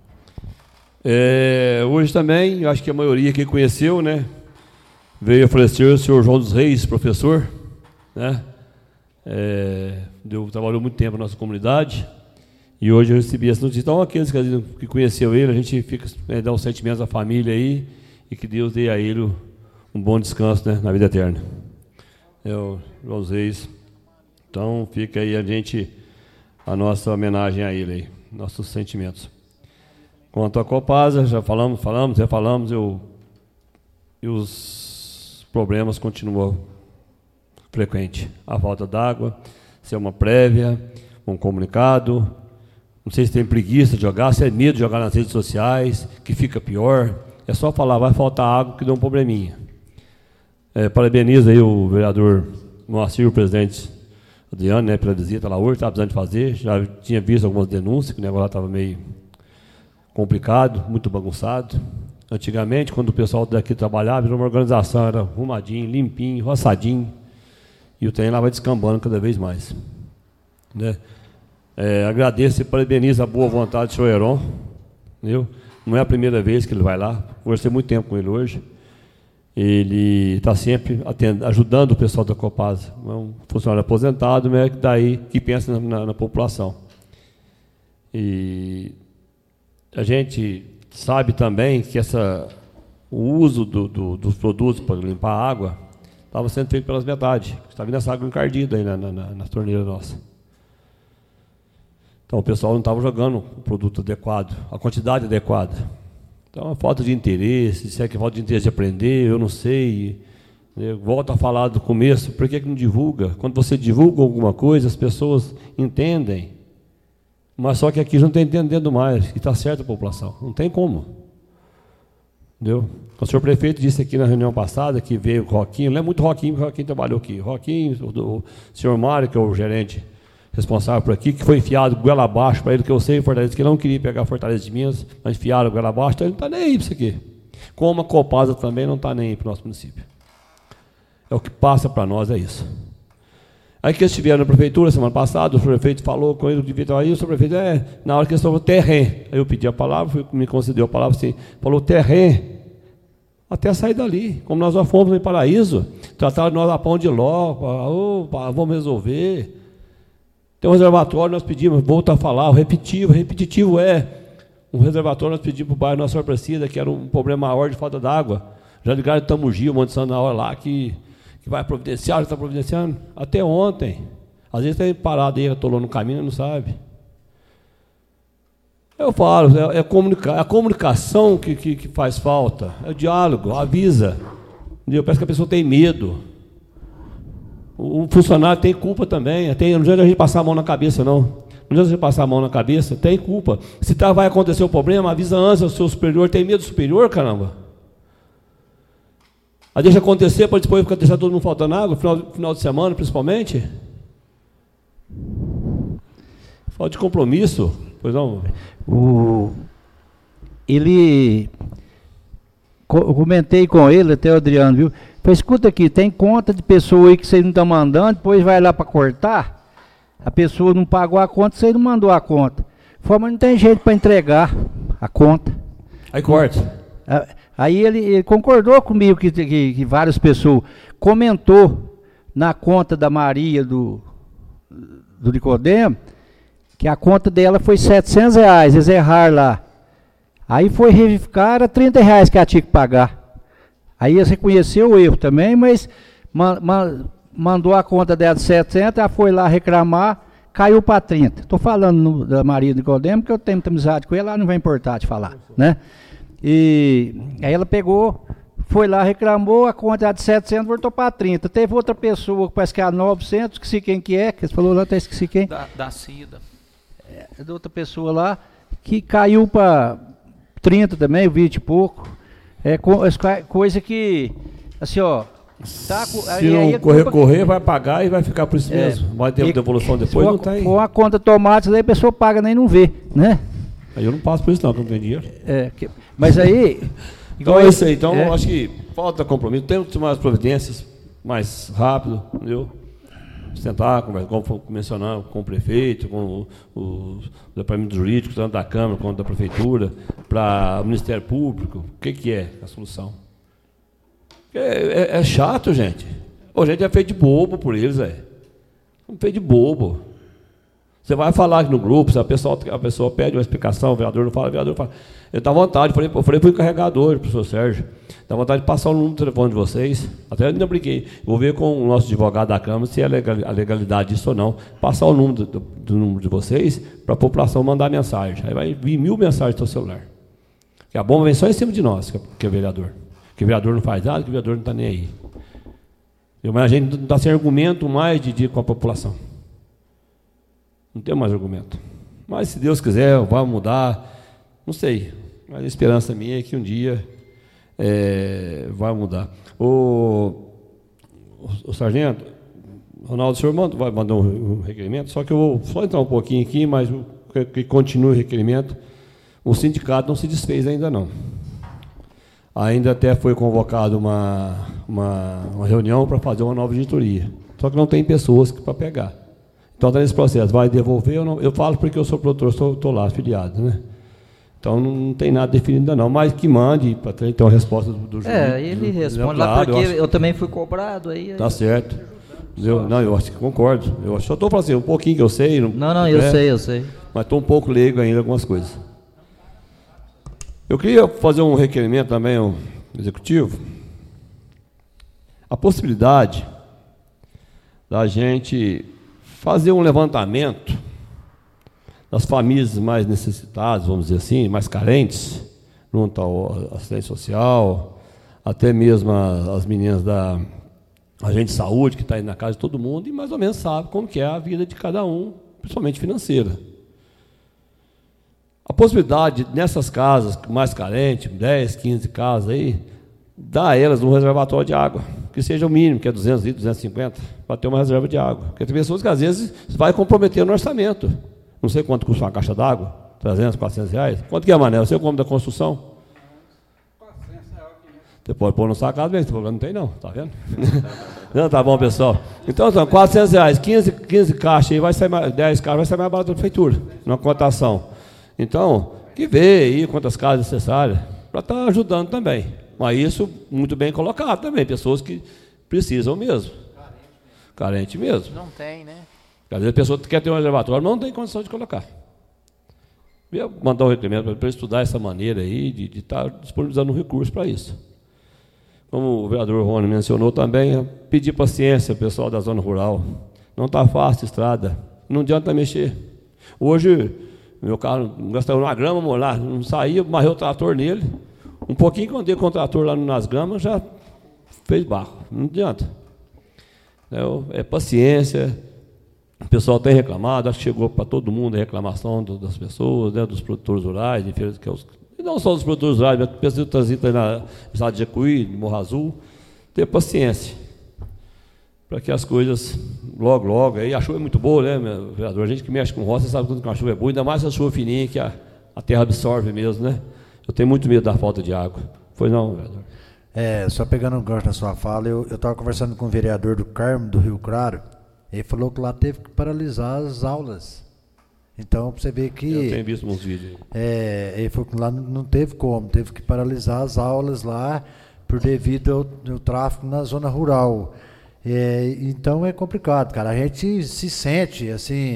É, hoje também, eu acho que a maioria aqui conheceu, né? Veio a falecer o senhor João dos Reis, professor, né? É, deu, trabalhou muito tempo na nossa comunidade. E hoje eu recebi essa notícia. Então, aqueles que, que conheceu ele, a gente fica, é, dá um sentimento à família aí, e que Deus dê a ele um bom descanso, né, na vida eterna. É o João dos Reis. Então, fica aí a gente, a nossa homenagem a ele aí, nossos sentimentos. Quanto à Copasa, já falamos, falamos, já falamos, eu, e os problemas continuam frequentes. A falta d'água, se é uma prévia, um comunicado, não sei se tem preguiça de jogar, se é medo de jogar nas redes sociais, que fica pior. É só falar, vai faltar água, que deu um probleminha. É, parabenizo aí o vereador Moacir, o presidente Adriano, né, pela visita lá hoje, estava precisando de fazer, já tinha visto algumas denúncias, que o negócio lá estava meio complicado, muito bagunçado. Antigamente, quando o pessoal daqui trabalhava, era uma organização, era arrumadinho, limpinho, roçadinho, e o trem lá vai descambando cada vez mais. Né? É, agradeço e parabenizo a boa vontade do senhor Heron, entendeu? Não é a primeira vez que ele vai lá, conversei muito tempo com ele hoje. Ele está sempre atendendo, ajudando o pessoal da Copasa. É um funcionário aposentado, mas é daí que pensa na, na, na população. E a gente sabe também que essa, o uso do, do, dos produtos para limpar a água estava sendo feito pelas metades. Está vindo essa água encardida aí na, na, na, na torneira nossa. Então o pessoal não estava jogando o produto adequado, a quantidade adequada. Então é falta de interesse, se é que é falta de interesse de aprender, eu não sei. Eu volto a falar do começo, por que que não divulga? Quando você divulga alguma coisa, as pessoas entendem. Mas só que aqui já não está entendendo mais, e está certo a população, não tem como. Entendeu? O senhor prefeito disse aqui na reunião passada que veio o Roquinho, não é muito Roquinho, porque o Roquinho trabalhou aqui. Roquinho, o, o senhor Mário, que é o gerente responsável por aqui, que foi enfiado goela abaixo para ele, que eu sei, Fortaleza, que não queria pegar Fortaleza de Minas, mas enfiaram goela abaixo, então ele não está nem aí para isso aqui. Como a Copasa também não está nem aí para o nosso município. É o que passa para nós, é isso. Aí que eles estiveram na prefeitura semana passada, o prefeito falou com ele, o devia aí, o senhor prefeito, é, na hora que eles falaram terreno, aí eu pedi a palavra, me concedeu a palavra assim, falou terreno, até sair dali, como nós já fomos no Paraíso, trataram nós a pão de ló, oh, vamos resolver. Tem um reservatório, nós pedimos, volto a falar, o repetitivo, repetitivo é um reservatório, nós pedimos para o bairro Nossa Senhora Aparecida, que era um problema maior de falta d'água. Já ligaram de Tamugi, um monte de na hora lá, que, que vai providenciar, já está providenciando. Até ontem. Às vezes está parado aí, atolou no caminho e não sabe. Eu falo, é, é comunicar, a comunicação que, que, que faz falta, é o diálogo, avisa. Eu parece que a pessoa tem medo. O, o funcionário tem culpa também. Tem, não adianta a gente passar a mão na cabeça, não. Não adianta a gente passar a mão na cabeça, tem culpa. Se tá, vai acontecer o problema, avisa antes o seu superior. Tem medo do superior, caramba? Aí deixa acontecer para depois ficar deixar todo mundo faltando água, final, final de semana, principalmente. Falta de compromisso. Pois não. O, ele, eu comentei com ele, até o Adriano, viu? Falei, escuta aqui, tem conta de pessoa aí que vocês não estão mandando, depois vai lá para cortar, a pessoa não pagou a conta, vocês não mandou a conta. Falei, mas não tem jeito para entregar a conta. Aí corta. Aí ele, ele concordou comigo que, que, que várias pessoas comentou na conta da Maria do, do Nicodemo, que a conta dela foi setecentos reais, eles erraram lá. Aí foi verificar, era trinta reais que ela tinha que pagar. Aí eles reconheceu o erro também, mas ma, ma, mandou a conta dela de setecentos, ela foi lá reclamar, caiu para trinta. Estou falando no, da Maria Nicodemo, porque eu tenho muita amizade com ela, ela não vai importar de falar, né? E aí ela pegou, foi lá, reclamou, a conta era de setecentos, voltou para trinta. Teve outra pessoa, que parece que era novecentos, esqueci quem que é, que você falou lá, até esqueci quem. Da, da Cida. É, de outra pessoa lá, que caiu para trinta também, vinte e pouco. É co coisa que, assim, ó. Tá, se aí, não aí correr, culpa... correr, vai pagar e vai ficar por isso é, mesmo. Vai ter devolução depois, não tem. Com a conta automática, aí a pessoa paga nem não vê, né? Aí eu não passo por isso não, que eu não tenho dinheiro. É, que, mas aí... Então é isso aí, então é. acho que falta compromisso, temos que tomar as providências mais rápido, entendeu? Sentar, conversar, como mencionar com o prefeito, com o, o departamento jurídico, tanto da Câmara quanto da Prefeitura, para o Ministério Público, o que, que é a solução? É, é, é chato, gente. A gente é feito de bobo por eles, é. Não feito de bobo. Você vai falar aqui no grupo, se a pessoa, a pessoa pede uma explicação, o vereador não fala, o vereador fala. Eu dá vontade, eu falei, eu falei para o encarregador, professor Sérgio, dá vontade de passar o número do telefone de vocês, até eu ainda briguei, vou ver com o nosso advogado da Câmara se é legal, a legalidade disso ou não, passar o número do, do número de vocês para a população mandar mensagem, aí vai vir mil mensagens do seu celular, que a bomba vem só em cima de nós, que é, que é vereador, que o vereador não faz nada, que o vereador não está nem aí, mas a gente não está sem argumento mais de dia com a população, não tem mais argumento, mas se Deus quiser, vai mudar, não sei, mas a esperança minha é que um dia é, vai mudar. O, o, o sargento, Ronaldo, o senhor manda, vai mandar um, um requerimento, só que eu vou só entrar um pouquinho aqui, mas o, que, que continue o requerimento. O sindicato não se desfez ainda não. Ainda até foi convocada uma, uma, uma reunião para fazer uma nova auditoria. Só que não tem pessoas para pegar. Então está nesse processo, vai devolver ou não? Eu falo porque eu sou produtor, estou lá, afiliado, né? Então não tem nada definido ainda não, mas que mande para ter então, a resposta do, do juiz. É, ele do, responde do, lá, claro, porque eu, acho, eu também fui cobrado aí. Tá certo. Eu, não, eu acho que concordo. Eu só estou falando assim, um pouquinho que eu sei. Não, não, não eu é, sei, eu sei. Mas estou um pouco leigo ainda em algumas coisas. Eu queria fazer um requerimento também ao executivo. A possibilidade da gente fazer um levantamento das famílias mais necessitadas, vamos dizer assim, mais carentes, junto ao assistente social, até mesmo as meninas da agente de saúde, que está aí na casa de todo mundo, e mais ou menos sabe como que é a vida de cada um, principalmente financeira. A possibilidade, nessas casas mais carentes, dez, quinze casas aí, dar a elas um reservatório de água, que seja o mínimo, que é duzentos litros, duzentos e cinquenta, para ter uma reserva de água. Porque tem pessoas que às vezes vai comprometer no orçamento. Não sei quanto custa uma caixa d'água, trezentos, quatrocentos reais. Quanto que é, Manel? Você como da construção? Você pode pôr no sacado mesmo, esse problema não tem não, tá vendo? Não, tá bom, pessoal. Então, são quatrocentos reais, quinze, quinze caixas aí, vai sair mais, dez caixas, vai sair mais barato da prefeitura, numa cotação. Então, que vê aí quantas casas necessárias, para estar ajudando também. Mas isso muito bem colocado também, pessoas que precisam mesmo. Carente mesmo. Não tem, né? Às vezes a pessoa quer ter um reservatório, mas não tem condição de colocar. Eu ia mandar um requerimento para estudar essa maneira aí, de estar tá disponibilizando um recurso para isso. Como o vereador Rony mencionou também, pedir paciência ao pessoal da zona rural. Não está fácil a estrada, não adianta mexer. Hoje, meu carro gastava uma grama, molar, não saía, marrei o trator nele. Um pouquinho que eu andei com o trator lá nas gramas, já fez barro, não adianta. É, é paciência. O pessoal tem reclamado, acho que chegou para todo mundo a reclamação do, das pessoas, né, dos produtores rurais, de feiras, que é os, e não só dos produtores rurais, mas pessoas que transitam na estado de Jacuí, de Morro Azul. Ter paciência, para que as coisas, logo, logo, aí a chuva é muito boa, né, meu vereador? A gente que mexe com roça sabe que a chuva é boa, ainda mais a chuva fininha que a, a terra absorve mesmo, né? Eu tenho muito medo da falta de água. Foi não, vereador? É, só pegando um gancho na sua fala, eu estava conversando com o vereador do Carmo, do Rio Claro. Ele falou que lá teve que paralisar as aulas. Então, para você ver que... Eu tenho visto uns vídeos. É, ele falou que lá não teve como, teve que paralisar as aulas lá por devido ao, ao tráfego na zona rural. É, então, é complicado, cara. A gente se sente, assim,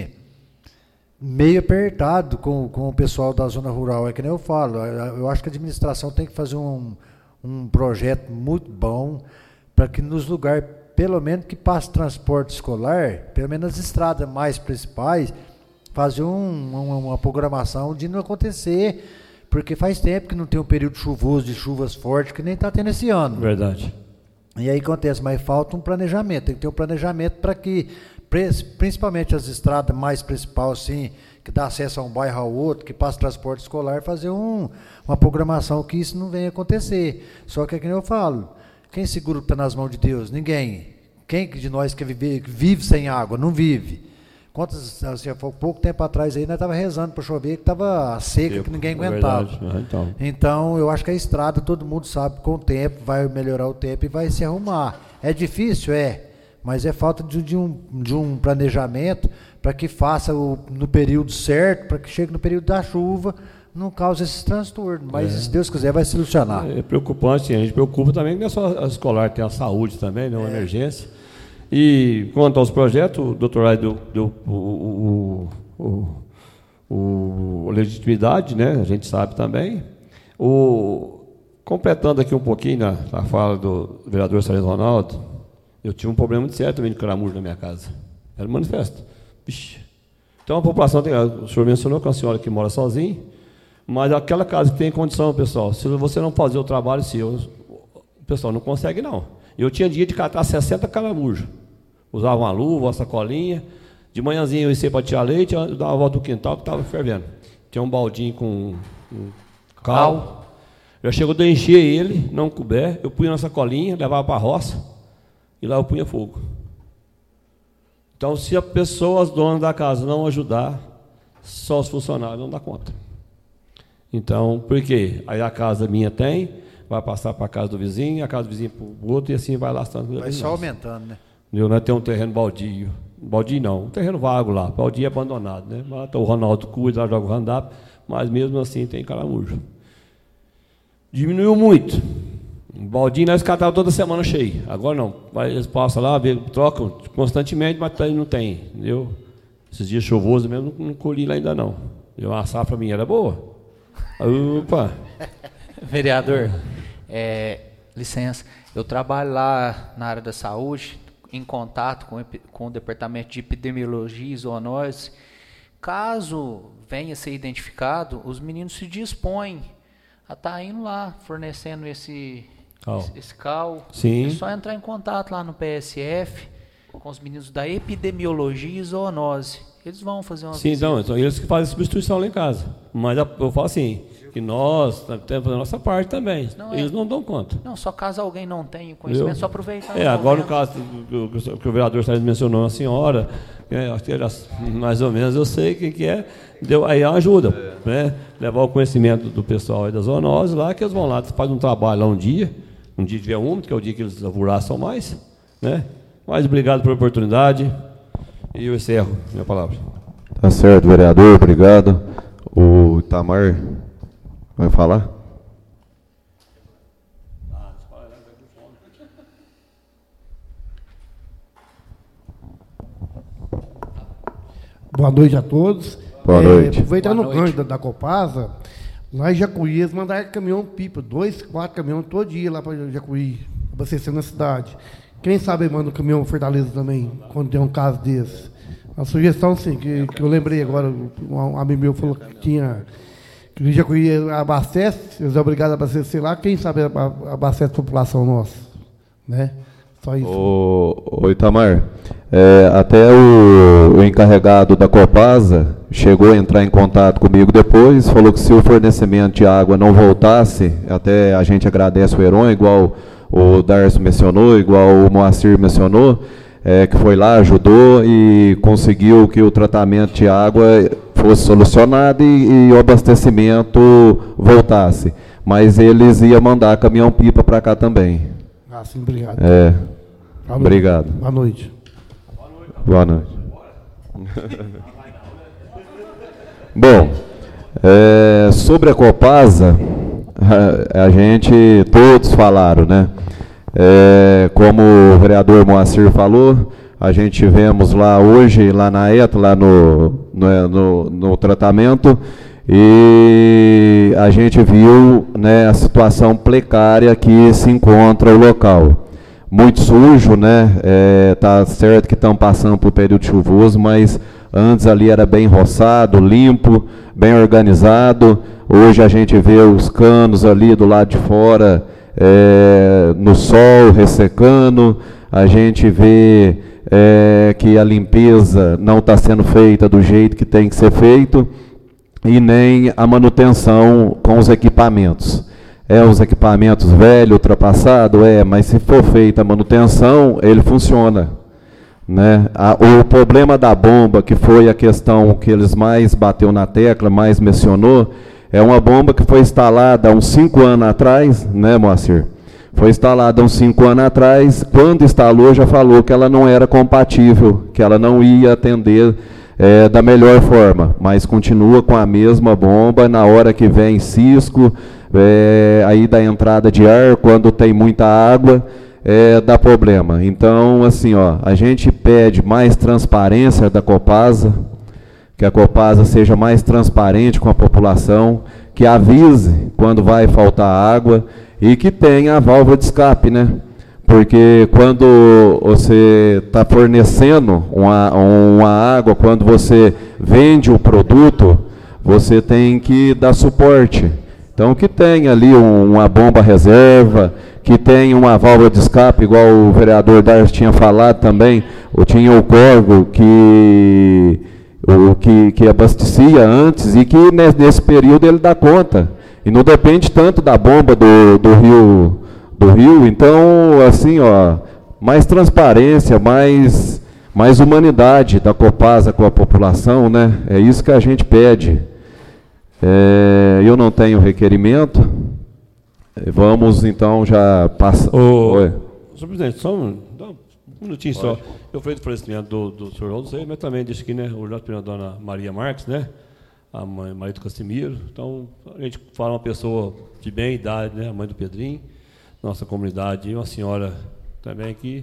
meio apertado com, com o pessoal da zona rural. É que nem eu falo, eu acho que a administração tem que fazer um, um projeto muito bom para que nos lugares... pelo menos que passe transporte escolar, pelo menos as estradas mais principais, fazer um, uma, uma programação de não acontecer, porque faz tempo que não tem um período chuvoso, de chuvas fortes, que nem está tendo esse ano. Verdade. E aí acontece, mas falta um planejamento, tem que ter um planejamento para que, principalmente as estradas mais principais, assim, que dá acesso a um bairro ao outro, que passa transporte escolar, fazer um, uma programação que isso não venha acontecer. Só que é que nem eu falo, quem segura o que está nas mãos de Deus? Ninguém. Quem de nós quer viver, vive sem água? Não vive. Quantas, assim, pouco tempo atrás aí, nós estávamos rezando para chover, que estava seca, eu, que ninguém aguentava. Verdade. Então. então, eu acho que a estrada, todo mundo sabe, com o tempo, vai melhorar o tempo e vai se arrumar. É difícil? É. Mas é falta de, de, um, de um planejamento para que faça o, no período certo, para que chegue no período da chuva, não cause esses transtornos, mas é. se Deus quiser vai solucionar. É preocupante, a gente preocupa também que não é só a escolar, tem a saúde também, né, uma é. emergência. E quanto aos projetos, o doutor Rai deu, deu o, o, o, o, o legitimidade, né, a gente sabe também. O, completando aqui um pouquinho na, na fala do vereador Sargento Ronaldo, eu tive um problema muito sério também de caramujo na minha casa. Era um manifesto. Vixe. Então a população tem, o senhor mencionou que é uma senhora que mora sozinha, mas aquela casa que tem condição, pessoal, se você não fazer o trabalho seu, o pessoal não consegue, não. Eu tinha dia de catar sessenta caramujos. Usava uma luva, uma sacolinha. De manhãzinha eu ia para tirar leite, eu dava uma volta do quintal que estava fervendo. Tinha um baldinho com um cal. Já chegou de encher ele, não couber, eu punha na sacolinha, levava para a roça, e lá eu punha fogo. Então, se a pessoa, as donas da casa, não ajudar, só os funcionários não dá conta. Então, por quê? Aí a casa minha tem, vai passar para a casa do vizinho, a casa do vizinho para o outro, e assim vai lastrando. Vai só aumentando, né? Eu não tenho um terreno baldio. Baldio não, um terreno vago lá, baldio abandonado, né? Mas o Ronaldo cuida, lá joga o handap, mas mesmo assim tem caramujo. Diminuiu muito. O baldinho nós catávamos toda semana cheio. Agora não. Eles passam lá, trocam constantemente, mas não tem. Entendeu? Esses dias chuvosos mesmo, não, não colhi lá ainda não. Eu, a safra minha era boa. Opa! Vereador, é, licença, eu trabalho lá na área da saúde, em contato com, com o departamento de epidemiologia e zoonose. Caso venha a ser identificado, os meninos se dispõem a estar tá indo lá, fornecendo esse cal. Esse, esse cal. Sim. É só entrar em contato lá no P S F com os meninos da epidemiologia e zoonose. Eles vão fazer uma Sim, visita. Então, então, eles que fazem substituição lá em casa. Mas eu falo assim, que nós temos que fazer a nossa parte também. Não eles é, não dão conta. Não, só caso alguém não tenha conhecimento, eu, só aproveitar. É, agora no caso que, que o vereador Sérgio mencionou, a senhora, é, mais ou menos eu sei o que, que é, deu, aí ajuda, é. né? Levar o conhecimento do pessoal aí da zoonose lá, que eles vão lá, fazem um trabalho lá um dia, um dia tiver úmido, que é o dia que eles avuraçam mais, né? Mas obrigado pela oportunidade e eu encerro minha palavra. Tá certo, vereador, obrigado. O Itamar vai falar? Boa noite a todos. Boa é, noite. Aproveitando Boa o gancho da, da Copasa, lá em Jacuí, eles mandaram caminhão-pipa, dois, quatro caminhões todo dia lá para Jacuí, abastecendo na cidade. Quem sabe manda um caminhão Fortaleza também, quando tem um caso desse. A sugestão, sim, que, que eu lembrei agora, um amigo meu falou que tinha... que o Jacuí abastece, eles são obrigados a abastecer lá, quem sabe abastece a população nossa, né? Só isso. Ô, ô Itamar, é, até o, o encarregado da Copasa chegou a entrar em contato comigo depois, falou que se o fornecimento de água não voltasse, até a gente agradece o Heron, igual o Darcio mencionou, igual o Moacir mencionou, é, que foi lá, ajudou e conseguiu que o tratamento de água fosse solucionado e, e o abastecimento voltasse. Mas eles iam mandar caminhão-pipa para cá também. Ah, sim, obrigado. É. Boa Obrigado. Boa noite. Boa noite. Bom, é, sobre a Copasa, a, a gente, todos falaram, né? É, como o vereador Moacir falou, a gente tivemos lá hoje, lá na E T, lá no, no, no, no tratamento, e a gente viu, né, a situação precária que se encontra o local. Muito sujo, né? É, tá certo que estão passando por período chuvoso, mas antes ali era bem roçado, limpo, bem organizado. Hoje a gente vê os canos ali do lado de fora, é, no sol, ressecando. A gente vê é, que a limpeza não está sendo feita do jeito que tem que ser feito e nem a manutenção com os equipamentos. É, os equipamentos velhos, ultrapassados, é, mas se for feita a manutenção, ele funciona. Né? A, o problema da bomba, que foi a questão que eles mais bateu na tecla, mais mencionou, é uma bomba que foi instalada há uns cinco anos atrás, né, Moacir? Foi instalada há uns cinco anos atrás, quando instalou já falou que ela não era compatível, que ela não ia atender é, da melhor forma, mas continua com a mesma bomba, na hora que vem cisco, é, aí da entrada de ar, quando tem muita água, é, dá problema. Então, assim, ó, a gente pede mais transparência da Copasa, que a Copasa seja mais transparente com a população, que avise quando vai faltar água e que tenha a válvula de escape, né? Porque quando você está fornecendo uma, uma água, quando você vende o produto, você tem que dar suporte. Então, que tenha ali um, uma bomba reserva, que tenha uma válvula de escape, igual o vereador Darcio tinha falado também, ou tinha o córrego que, o, que, que abastecia antes e que nesse período ele dá conta. E não depende tanto da bomba do, do rio, do rio. Então, assim, ó, mais transparência, mais, mais humanidade da Copasa com a população, né? É isso que a gente pede. É, eu não tenho requerimento. Vamos então já passar. Oi. Senhor presidente, só um, um minutinho Pode. só. Eu falei do falecimento do, do senhor Aldo, mas também disse que, né, o nosso a dona Maria Marques, né, a mãe Maria do Casimiro. Então, a gente fala uma pessoa de bem idade, né, a mãe do Pedrinho, nossa comunidade, e uma senhora também que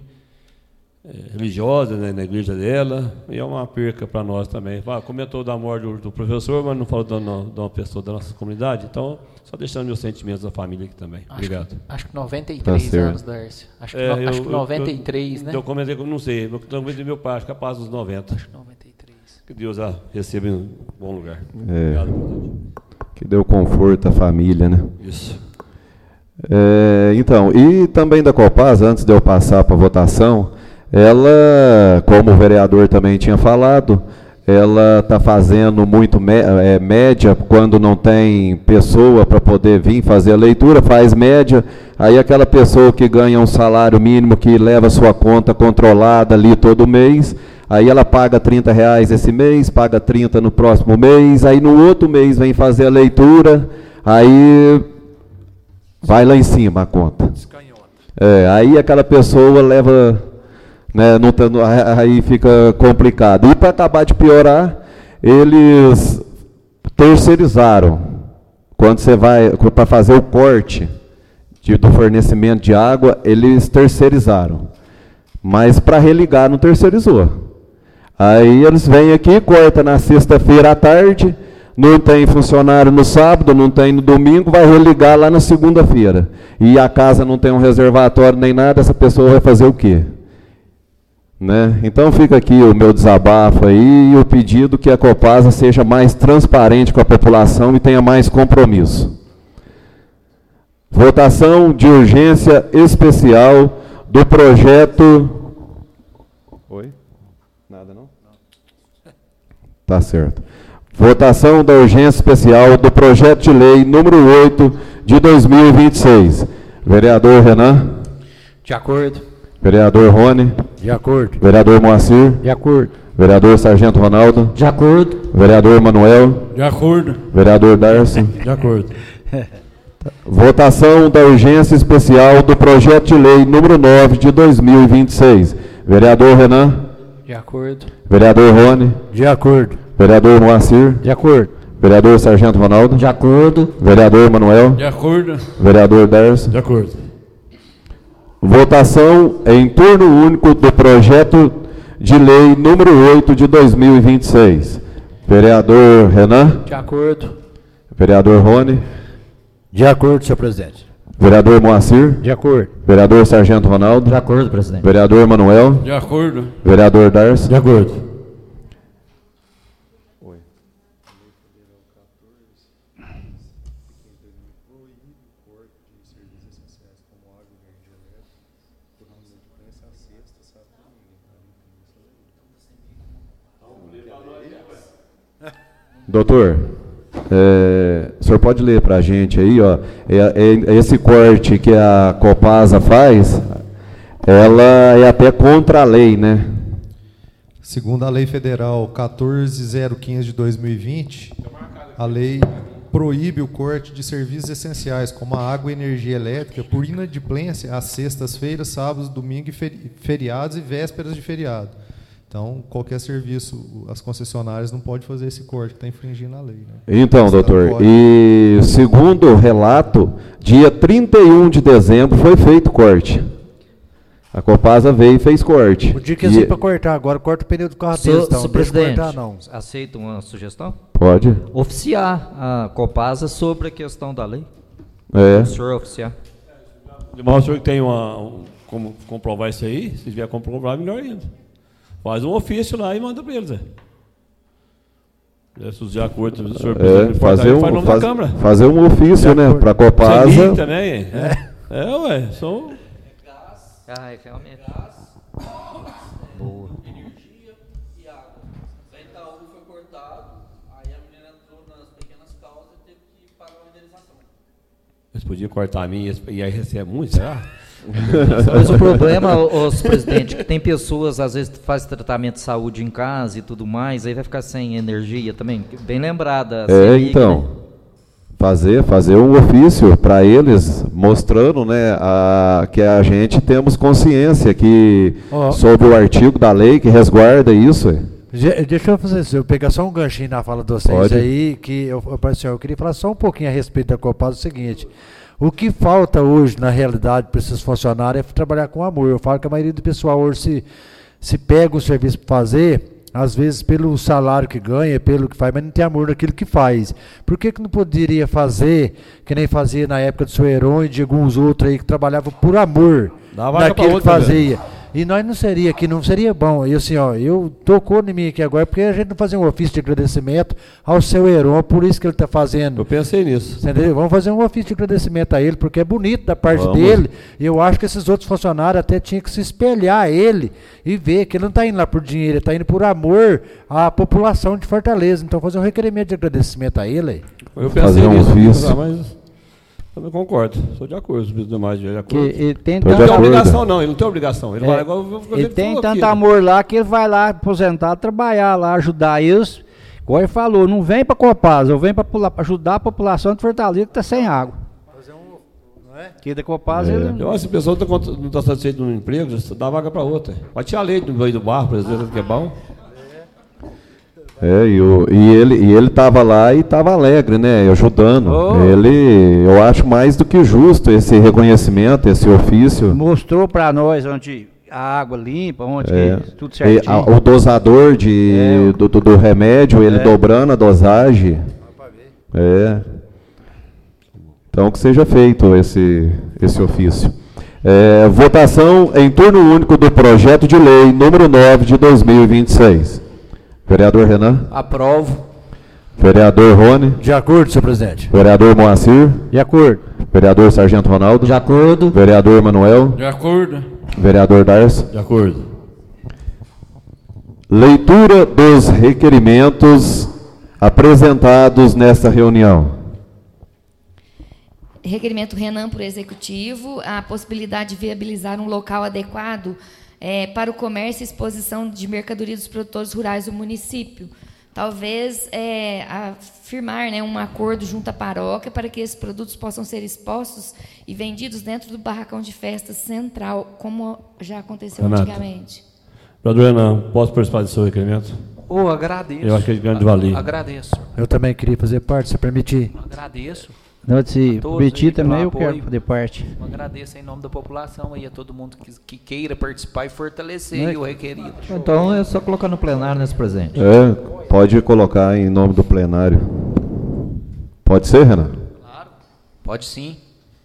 é religiosa, né, na igreja dela, e é uma perca para nós também. Ah, comentou da morte do, do professor, mas não falou de uma, de uma pessoa da nossa comunidade, então, só deixando meus sentimentos da família aqui também. Acho Obrigado. Que, acho que noventa e três tá anos, Darcio. Acho que, é, no, eu, acho que noventa e três, eu, né? Eu comentei, não sei, eu comentei meu pai, acho que é capaz dos noventa. Acho que noventa e três. Que Deus a receba em um bom lugar. É, Obrigado. Que deu conforto à família, né? Isso. É, então, e também da Copasa, antes de eu passar para a votação, ela, como o vereador também tinha falado, ela está fazendo muito é, média, quando não tem pessoa para poder vir fazer a leitura, faz média, aí aquela pessoa que ganha um salário mínimo, que leva a sua conta controlada ali todo mês, aí ela paga trinta reais esse mês, paga trinta no próximo mês, aí no outro mês vem fazer a leitura, aí vai lá em cima a conta. É, aí aquela pessoa leva... Né, não tá, aí fica complicado. E para acabar de piorar, eles terceirizaram. Quando você vai para fazer o corte de, do fornecimento de água, eles terceirizaram. Mas para religar não terceirizou. Aí eles vêm aqui, corta na sexta-feira à tarde, não tem funcionário no sábado, não tem no domingo, vai religar lá na segunda-feira. E a casa não tem um reservatório nem nada, essa pessoa vai fazer o quê? Né? Então fica aqui o meu desabafo aí e o pedido que a Copasa seja mais transparente com a população e tenha mais compromisso. Votação de urgência especial do projeto... Oi? Nada não? Tá certo. Votação da urgência especial do projeto de lei número oito de dois mil e vinte e seis. Vereador Renan? De acordo. Vereador Rony? De acordo. Vereador Moacir? De acordo. Vereador Sargento Ronaldo? De acordo. Vereador Manuel? De acordo. Vereador Darcy? De acordo. Votação da urgência especial do projeto de lei número nove de dois mil e vinte e seis. Vereador Renan? De acordo. Vereador Rony? De acordo. Vereador Moacir? De acordo. Vereador Sargento Ronaldo? De acordo. Vereador Manuel? De acordo. Vereador Darcy? De acordo. Votação em turno único do projeto de lei número oito de dois mil e vinte e seis. Vereador Renan? De acordo. Vereador Rony? De acordo, senhor presidente. Vereador Moacir? De acordo. Vereador Sargento Ronaldo? De acordo, presidente. Vereador Manuel? De acordo. Vereador Darcy? De acordo. Doutor, é, o senhor pode ler para a gente aí, ó, é, é, esse corte que a Copasa faz, ela é até contra a lei, né? Segundo a Lei Federal quatorze mil quinze de dois mil e vinte, a lei proíbe o corte de serviços essenciais, como a água e energia elétrica, por inadimplência às sextas-feiras, sábados, domingos, feri feriados e vésperas de feriado. Então, qualquer serviço, as concessionárias não podem fazer esse corte, que está infringindo a lei. Né? Então, doutor, e segundo o relato, dia trinta e um de dezembro foi feito corte. A Copasa veio e fez corte. O dia que é para cortar agora, corta o pneu do carro deles, então, Senhor não deixa presidente, cortar, não. aceita uma sugestão? Pode. Oficiar a Copasa sobre a questão da lei. É. O senhor oficiar. Mas o senhor que tem uma, um, como comprovar isso aí, se vier comprovar, melhor ainda. Faz um ofício lá e manda para eles. É. Se de acordo, o senhor é, fazer, um, faz faz, Câmara. fazer um ofício, né, para a Copasa. Sim, também. É, é, é ué, são... Ah, é realmente. Boa. Energia e água. O Itaú foi cortado, aí a menina entrou nas pequenas causas e teve que pagar uma indenização. Eles podiam cortar a minha e aí recebe muito, será? Mas o problema, os presidente, que tem pessoas, às vezes, que fazem tratamento de saúde em casa e tudo mais, aí vai ficar sem energia também. Bem lembrada. É, liga, então, né? fazer, fazer um ofício para eles, mostrando, né, a, que a gente temos consciência que, oh. sobre o artigo da lei que resguarda isso. Deixa eu fazer isso, eu pegar só um ganchinho na fala de vocês. Pode. Aí, que eu, eu, eu queria falar só um pouquinho a respeito da Copasa, o seguinte... O que falta hoje, na realidade, para esses funcionários é trabalhar com amor. Eu falo que a maioria do pessoal hoje se, se pega o serviço para fazer, às vezes pelo salário que ganha, pelo que faz, mas não tem amor naquilo que faz. Por que que não poderia fazer, que nem fazia na época do seu Heron e de alguns outros aí que trabalhavam por amor naquilo que fazia? E nós não seria aqui, não seria bom. E assim, ó, eu tocou em mim aqui agora, porque a gente não fazer um ofício de agradecimento ao seu Heron, por isso que ele está fazendo. Eu pensei nisso. Entendeu? Vamos fazer um ofício de agradecimento a ele, porque é bonito da parte Vamos. dele. E eu acho que esses outros funcionários até tinham que se espelhar a ele e ver que ele não está indo lá por dinheiro, ele está indo por amor à população de Fortaleza. Então, fazer um requerimento de agradecimento a ele. Eu pensei fazer um nisso, ofício. mas... Também concordo, sou de acordo, os demais de acordo. Que ele tem Não tanta- tem obrigação não, ele não tem obrigação. Ele, É, vai, igual, igual ele ele tem falou tanto aqui. amor lá que ele vai lá aposentado, trabalhar lá, ajudar eles. Igual ele falou, não vem para Copasa, eu venho para ajudar a população de Fortaleza que está sem água. Que da Copasa É. ele... Eu acho que se a pessoa não está satisfeita no emprego, dá vaga para outra. Vai tirar leite no meio do bar, por exemplo, que é bom. É, e, o, e ele e ele estava lá e estava alegre, né, ajudando. Oh. Ele, eu acho mais do que justo esse reconhecimento, esse ofício. Mostrou para nós onde a água limpa, onde É. que, tudo E certinho. a- o dosador de, É, o- do, do- do remédio, ele É. dobrando a dosagem. É. Então que seja feito esse, esse ofício. É, votação em turno único do projeto de lei número nove de dois mil e vinte e seis. Vereador Renan. Aprovo. Vereador Rony. De acordo, senhor presidente. Vereador Moacir. De acordo. Vereador Sargento Ronaldo. De acordo. Vereador Manuel. De acordo. Vereador Darcio. De acordo. Leitura dos requerimentos apresentados nesta reunião. Requerimento Renan para o Executivo, a possibilidade de viabilizar um local adequado eh, para o comércio e exposição de mercadoria dos produtores rurais do município. Talvez eh, a firmar, né, um acordo junto à paróquia para que esses produtos possam ser expostos e vendidos dentro do barracão de festas central, como já aconteceu Renato. antigamente. Vereador Renan, posso participar do seu requerimento? Oh, agradeço. Eu acho que é de grande valia. Agradeço. Eu também queria fazer parte, se permitir. Agradeço. Não, se A todos permitir aí pelo também, eu apoio. quero fazer parte. Eu agradeço em nome da população aí, a todo mundo que, que queira participar e fortalecer Não é aí o que- requerido. Então é só colocar no plenário nesse presente. É, pode colocar em nome do plenário. Pode ser, Renan? Pode sim.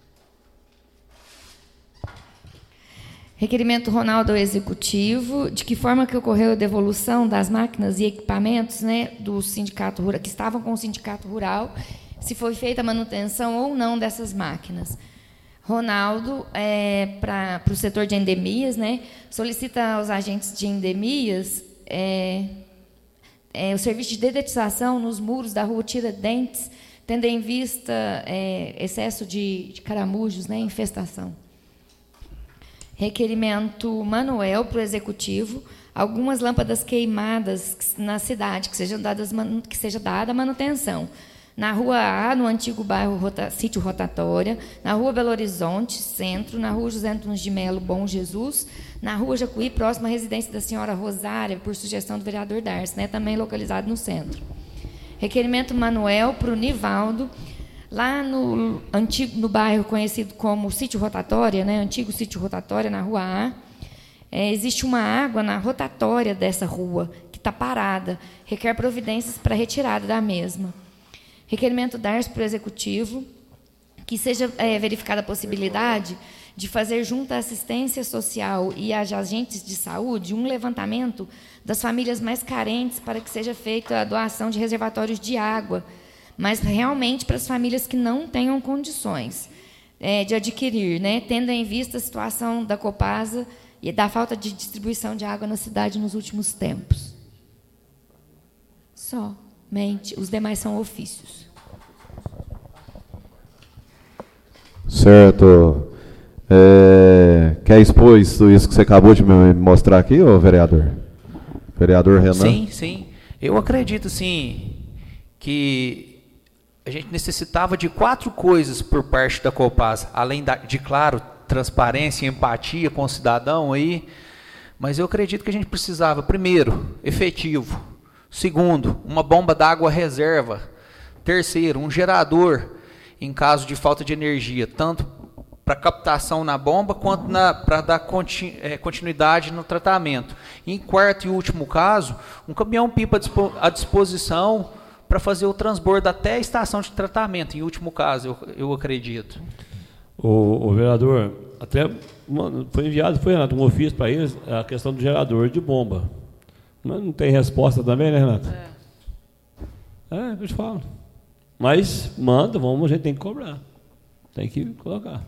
Requerimento Ronaldo ao Executivo, de que forma que ocorreu a devolução das máquinas e equipamentos, né, do sindicato rural, que estavam com o sindicato rural, se foi feita a manutenção ou não dessas máquinas. Ronaldo, é, para o setor de endemias, né, solicita aos agentes de endemias é, é, o serviço de dedetização nos muros da rua Tiradentes, tendo em vista é, excesso de, de caramujos, né, infestação. Requerimento Manuel para o Executivo, algumas lâmpadas queimadas na cidade, que sejam dadas, que seja dada manutenção. Na Rua A, no antigo bairro Rota, Sítio Rotatória, na Rua Belo Horizonte, Centro, na Rua José Antunes de Melo, Bom Jesus, na Rua Jacuí, próxima à residência da senhora Rosária, por sugestão do vereador Darcy, né, também localizado no centro. Requerimento Manuel para o Nivaldo, lá no, antigo, no bairro conhecido como Sítio Rotatória, né, antigo Sítio Rotatória, na Rua A, é, existe uma água na rotatória dessa rua, que está parada, requer providências para a retirada da mesma. Requerimento Darcy para o Executivo, que seja é, verificada a possibilidade de fazer junto à assistência social e aos agentes de saúde um levantamento das famílias mais carentes para que seja feita a doação de reservatórios de água, mas realmente para as famílias que não tenham condições é, de adquirir, né, tendo em vista a situação da Copasa e da falta de distribuição de água na cidade nos últimos tempos. Somente, os demais são ofícios. Certo. É, quer expor isso, isso que você acabou de me mostrar aqui, ô vereador? Vereador Renan? Sim, sim. Eu acredito, sim, que a gente necessitava de quatro coisas por parte da Copasa, além da, de, claro, transparência e empatia com o cidadão aí, mas eu acredito que a gente precisava, primeiro, efetivo. Segundo, uma bomba d'água reserva. Terceiro, um gerador em caso de falta de energia, tanto para captação na bomba quanto para dar conti, é, continuidade no tratamento. E em quarto e último caso, um caminhão-pipa à disposição para fazer o transbordo até a estação de tratamento, em último caso, eu, eu acredito. O, o vereador, até mano, foi enviado, foi, Renato, um ofício para eles, a questão do gerador de bomba. Mas não tem resposta também, né, Renato? É, é eu te falo. Mas manda, vamos, a gente tem que cobrar. Tem que colocar.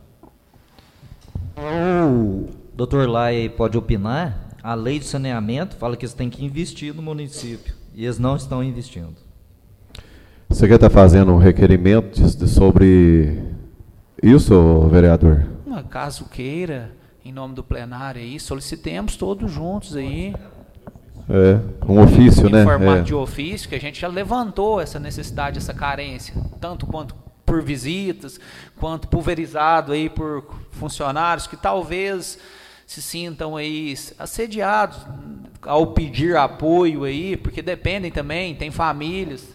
O doutor Lai pode opinar. A lei de saneamento fala que eles têm que investir no município. E eles não estão investindo. Você quer estar fazendo um requerimento de, de, sobre isso, vereador? Caso queira, em nome do plenário aí, solicitemos todos juntos aí. É, um ofício, em né? Em formato é. de ofício, que a gente já levantou essa necessidade, essa carência, tanto quanto por visitas, quanto pulverizado aí por funcionários que talvez se sintam aí assediados ao pedir apoio aí, porque dependem também, tem famílias,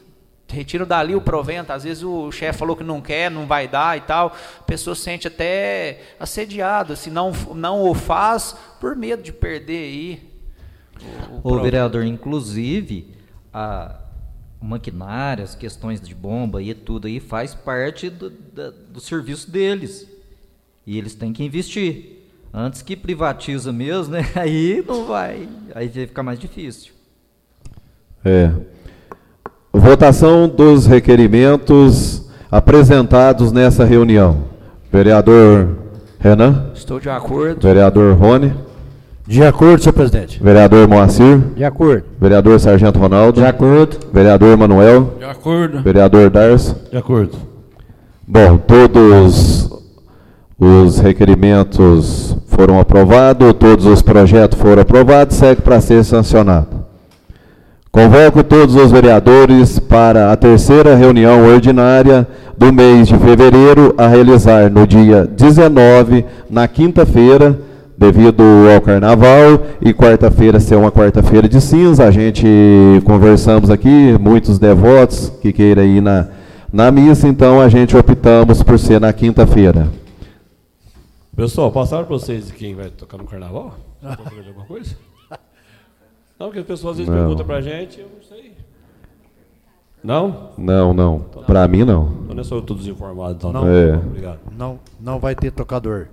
retira dali o provento, às vezes o chefe falou que não quer, não vai dar e tal, a pessoa se sente até assediada, se não, não o faz por medo de perder aí. O, o Ô, vereador, inclusive, a maquinária, as questões de bomba e tudo aí faz parte do, da, do serviço deles. E eles têm que investir. Antes que privatiza mesmo, né? Aí não vai, aí vai ficar mais difícil. É. Votação dos requerimentos apresentados nessa reunião. Vereador Renan? Estou de acordo. Vereador Rony? De acordo, senhor presidente. Vereador Moacir? De acordo. Vereador Sargento Ronaldo? De acordo. Vereador Manuel? De acordo. Vereador Darcio? De acordo. Bom, todos os requerimentos foram aprovados, todos os projetos foram aprovados, segue para ser sancionado. Convoco todos os vereadores para a terceira reunião ordinária do mês de fevereiro, a realizar no dia dezenove, na quinta-feira, devido ao carnaval, e quarta-feira ser uma quarta-feira de cinza. A gente conversamos aqui, muitos devotos que queiram ir na, na missa, então a gente optamos por ser na quinta-feira. Pessoal, passaram para vocês quem vai tocar no carnaval? Estão falando de alguma coisa? Não, porque as pessoas às vezes Não. perguntam pra gente, eu não sei. Não? Não, não. Para mim, não. Então não é só todos informados, então. Não, É. Obrigado. não, não vai ter tocador.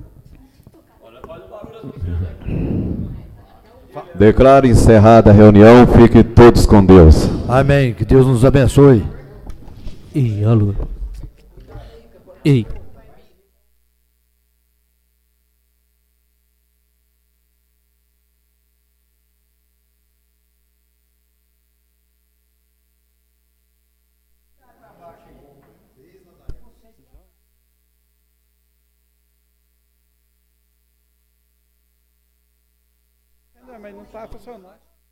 Declaro encerrada a reunião, fiquem todos com Deus. Amém. Que Deus nos abençoe. Ei, alô. Ei. Não, mas não está funcionando.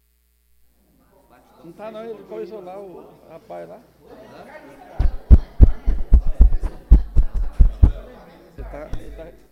Não está não, ele coisou lá, o rapaz lá. Ele tá, ele tá...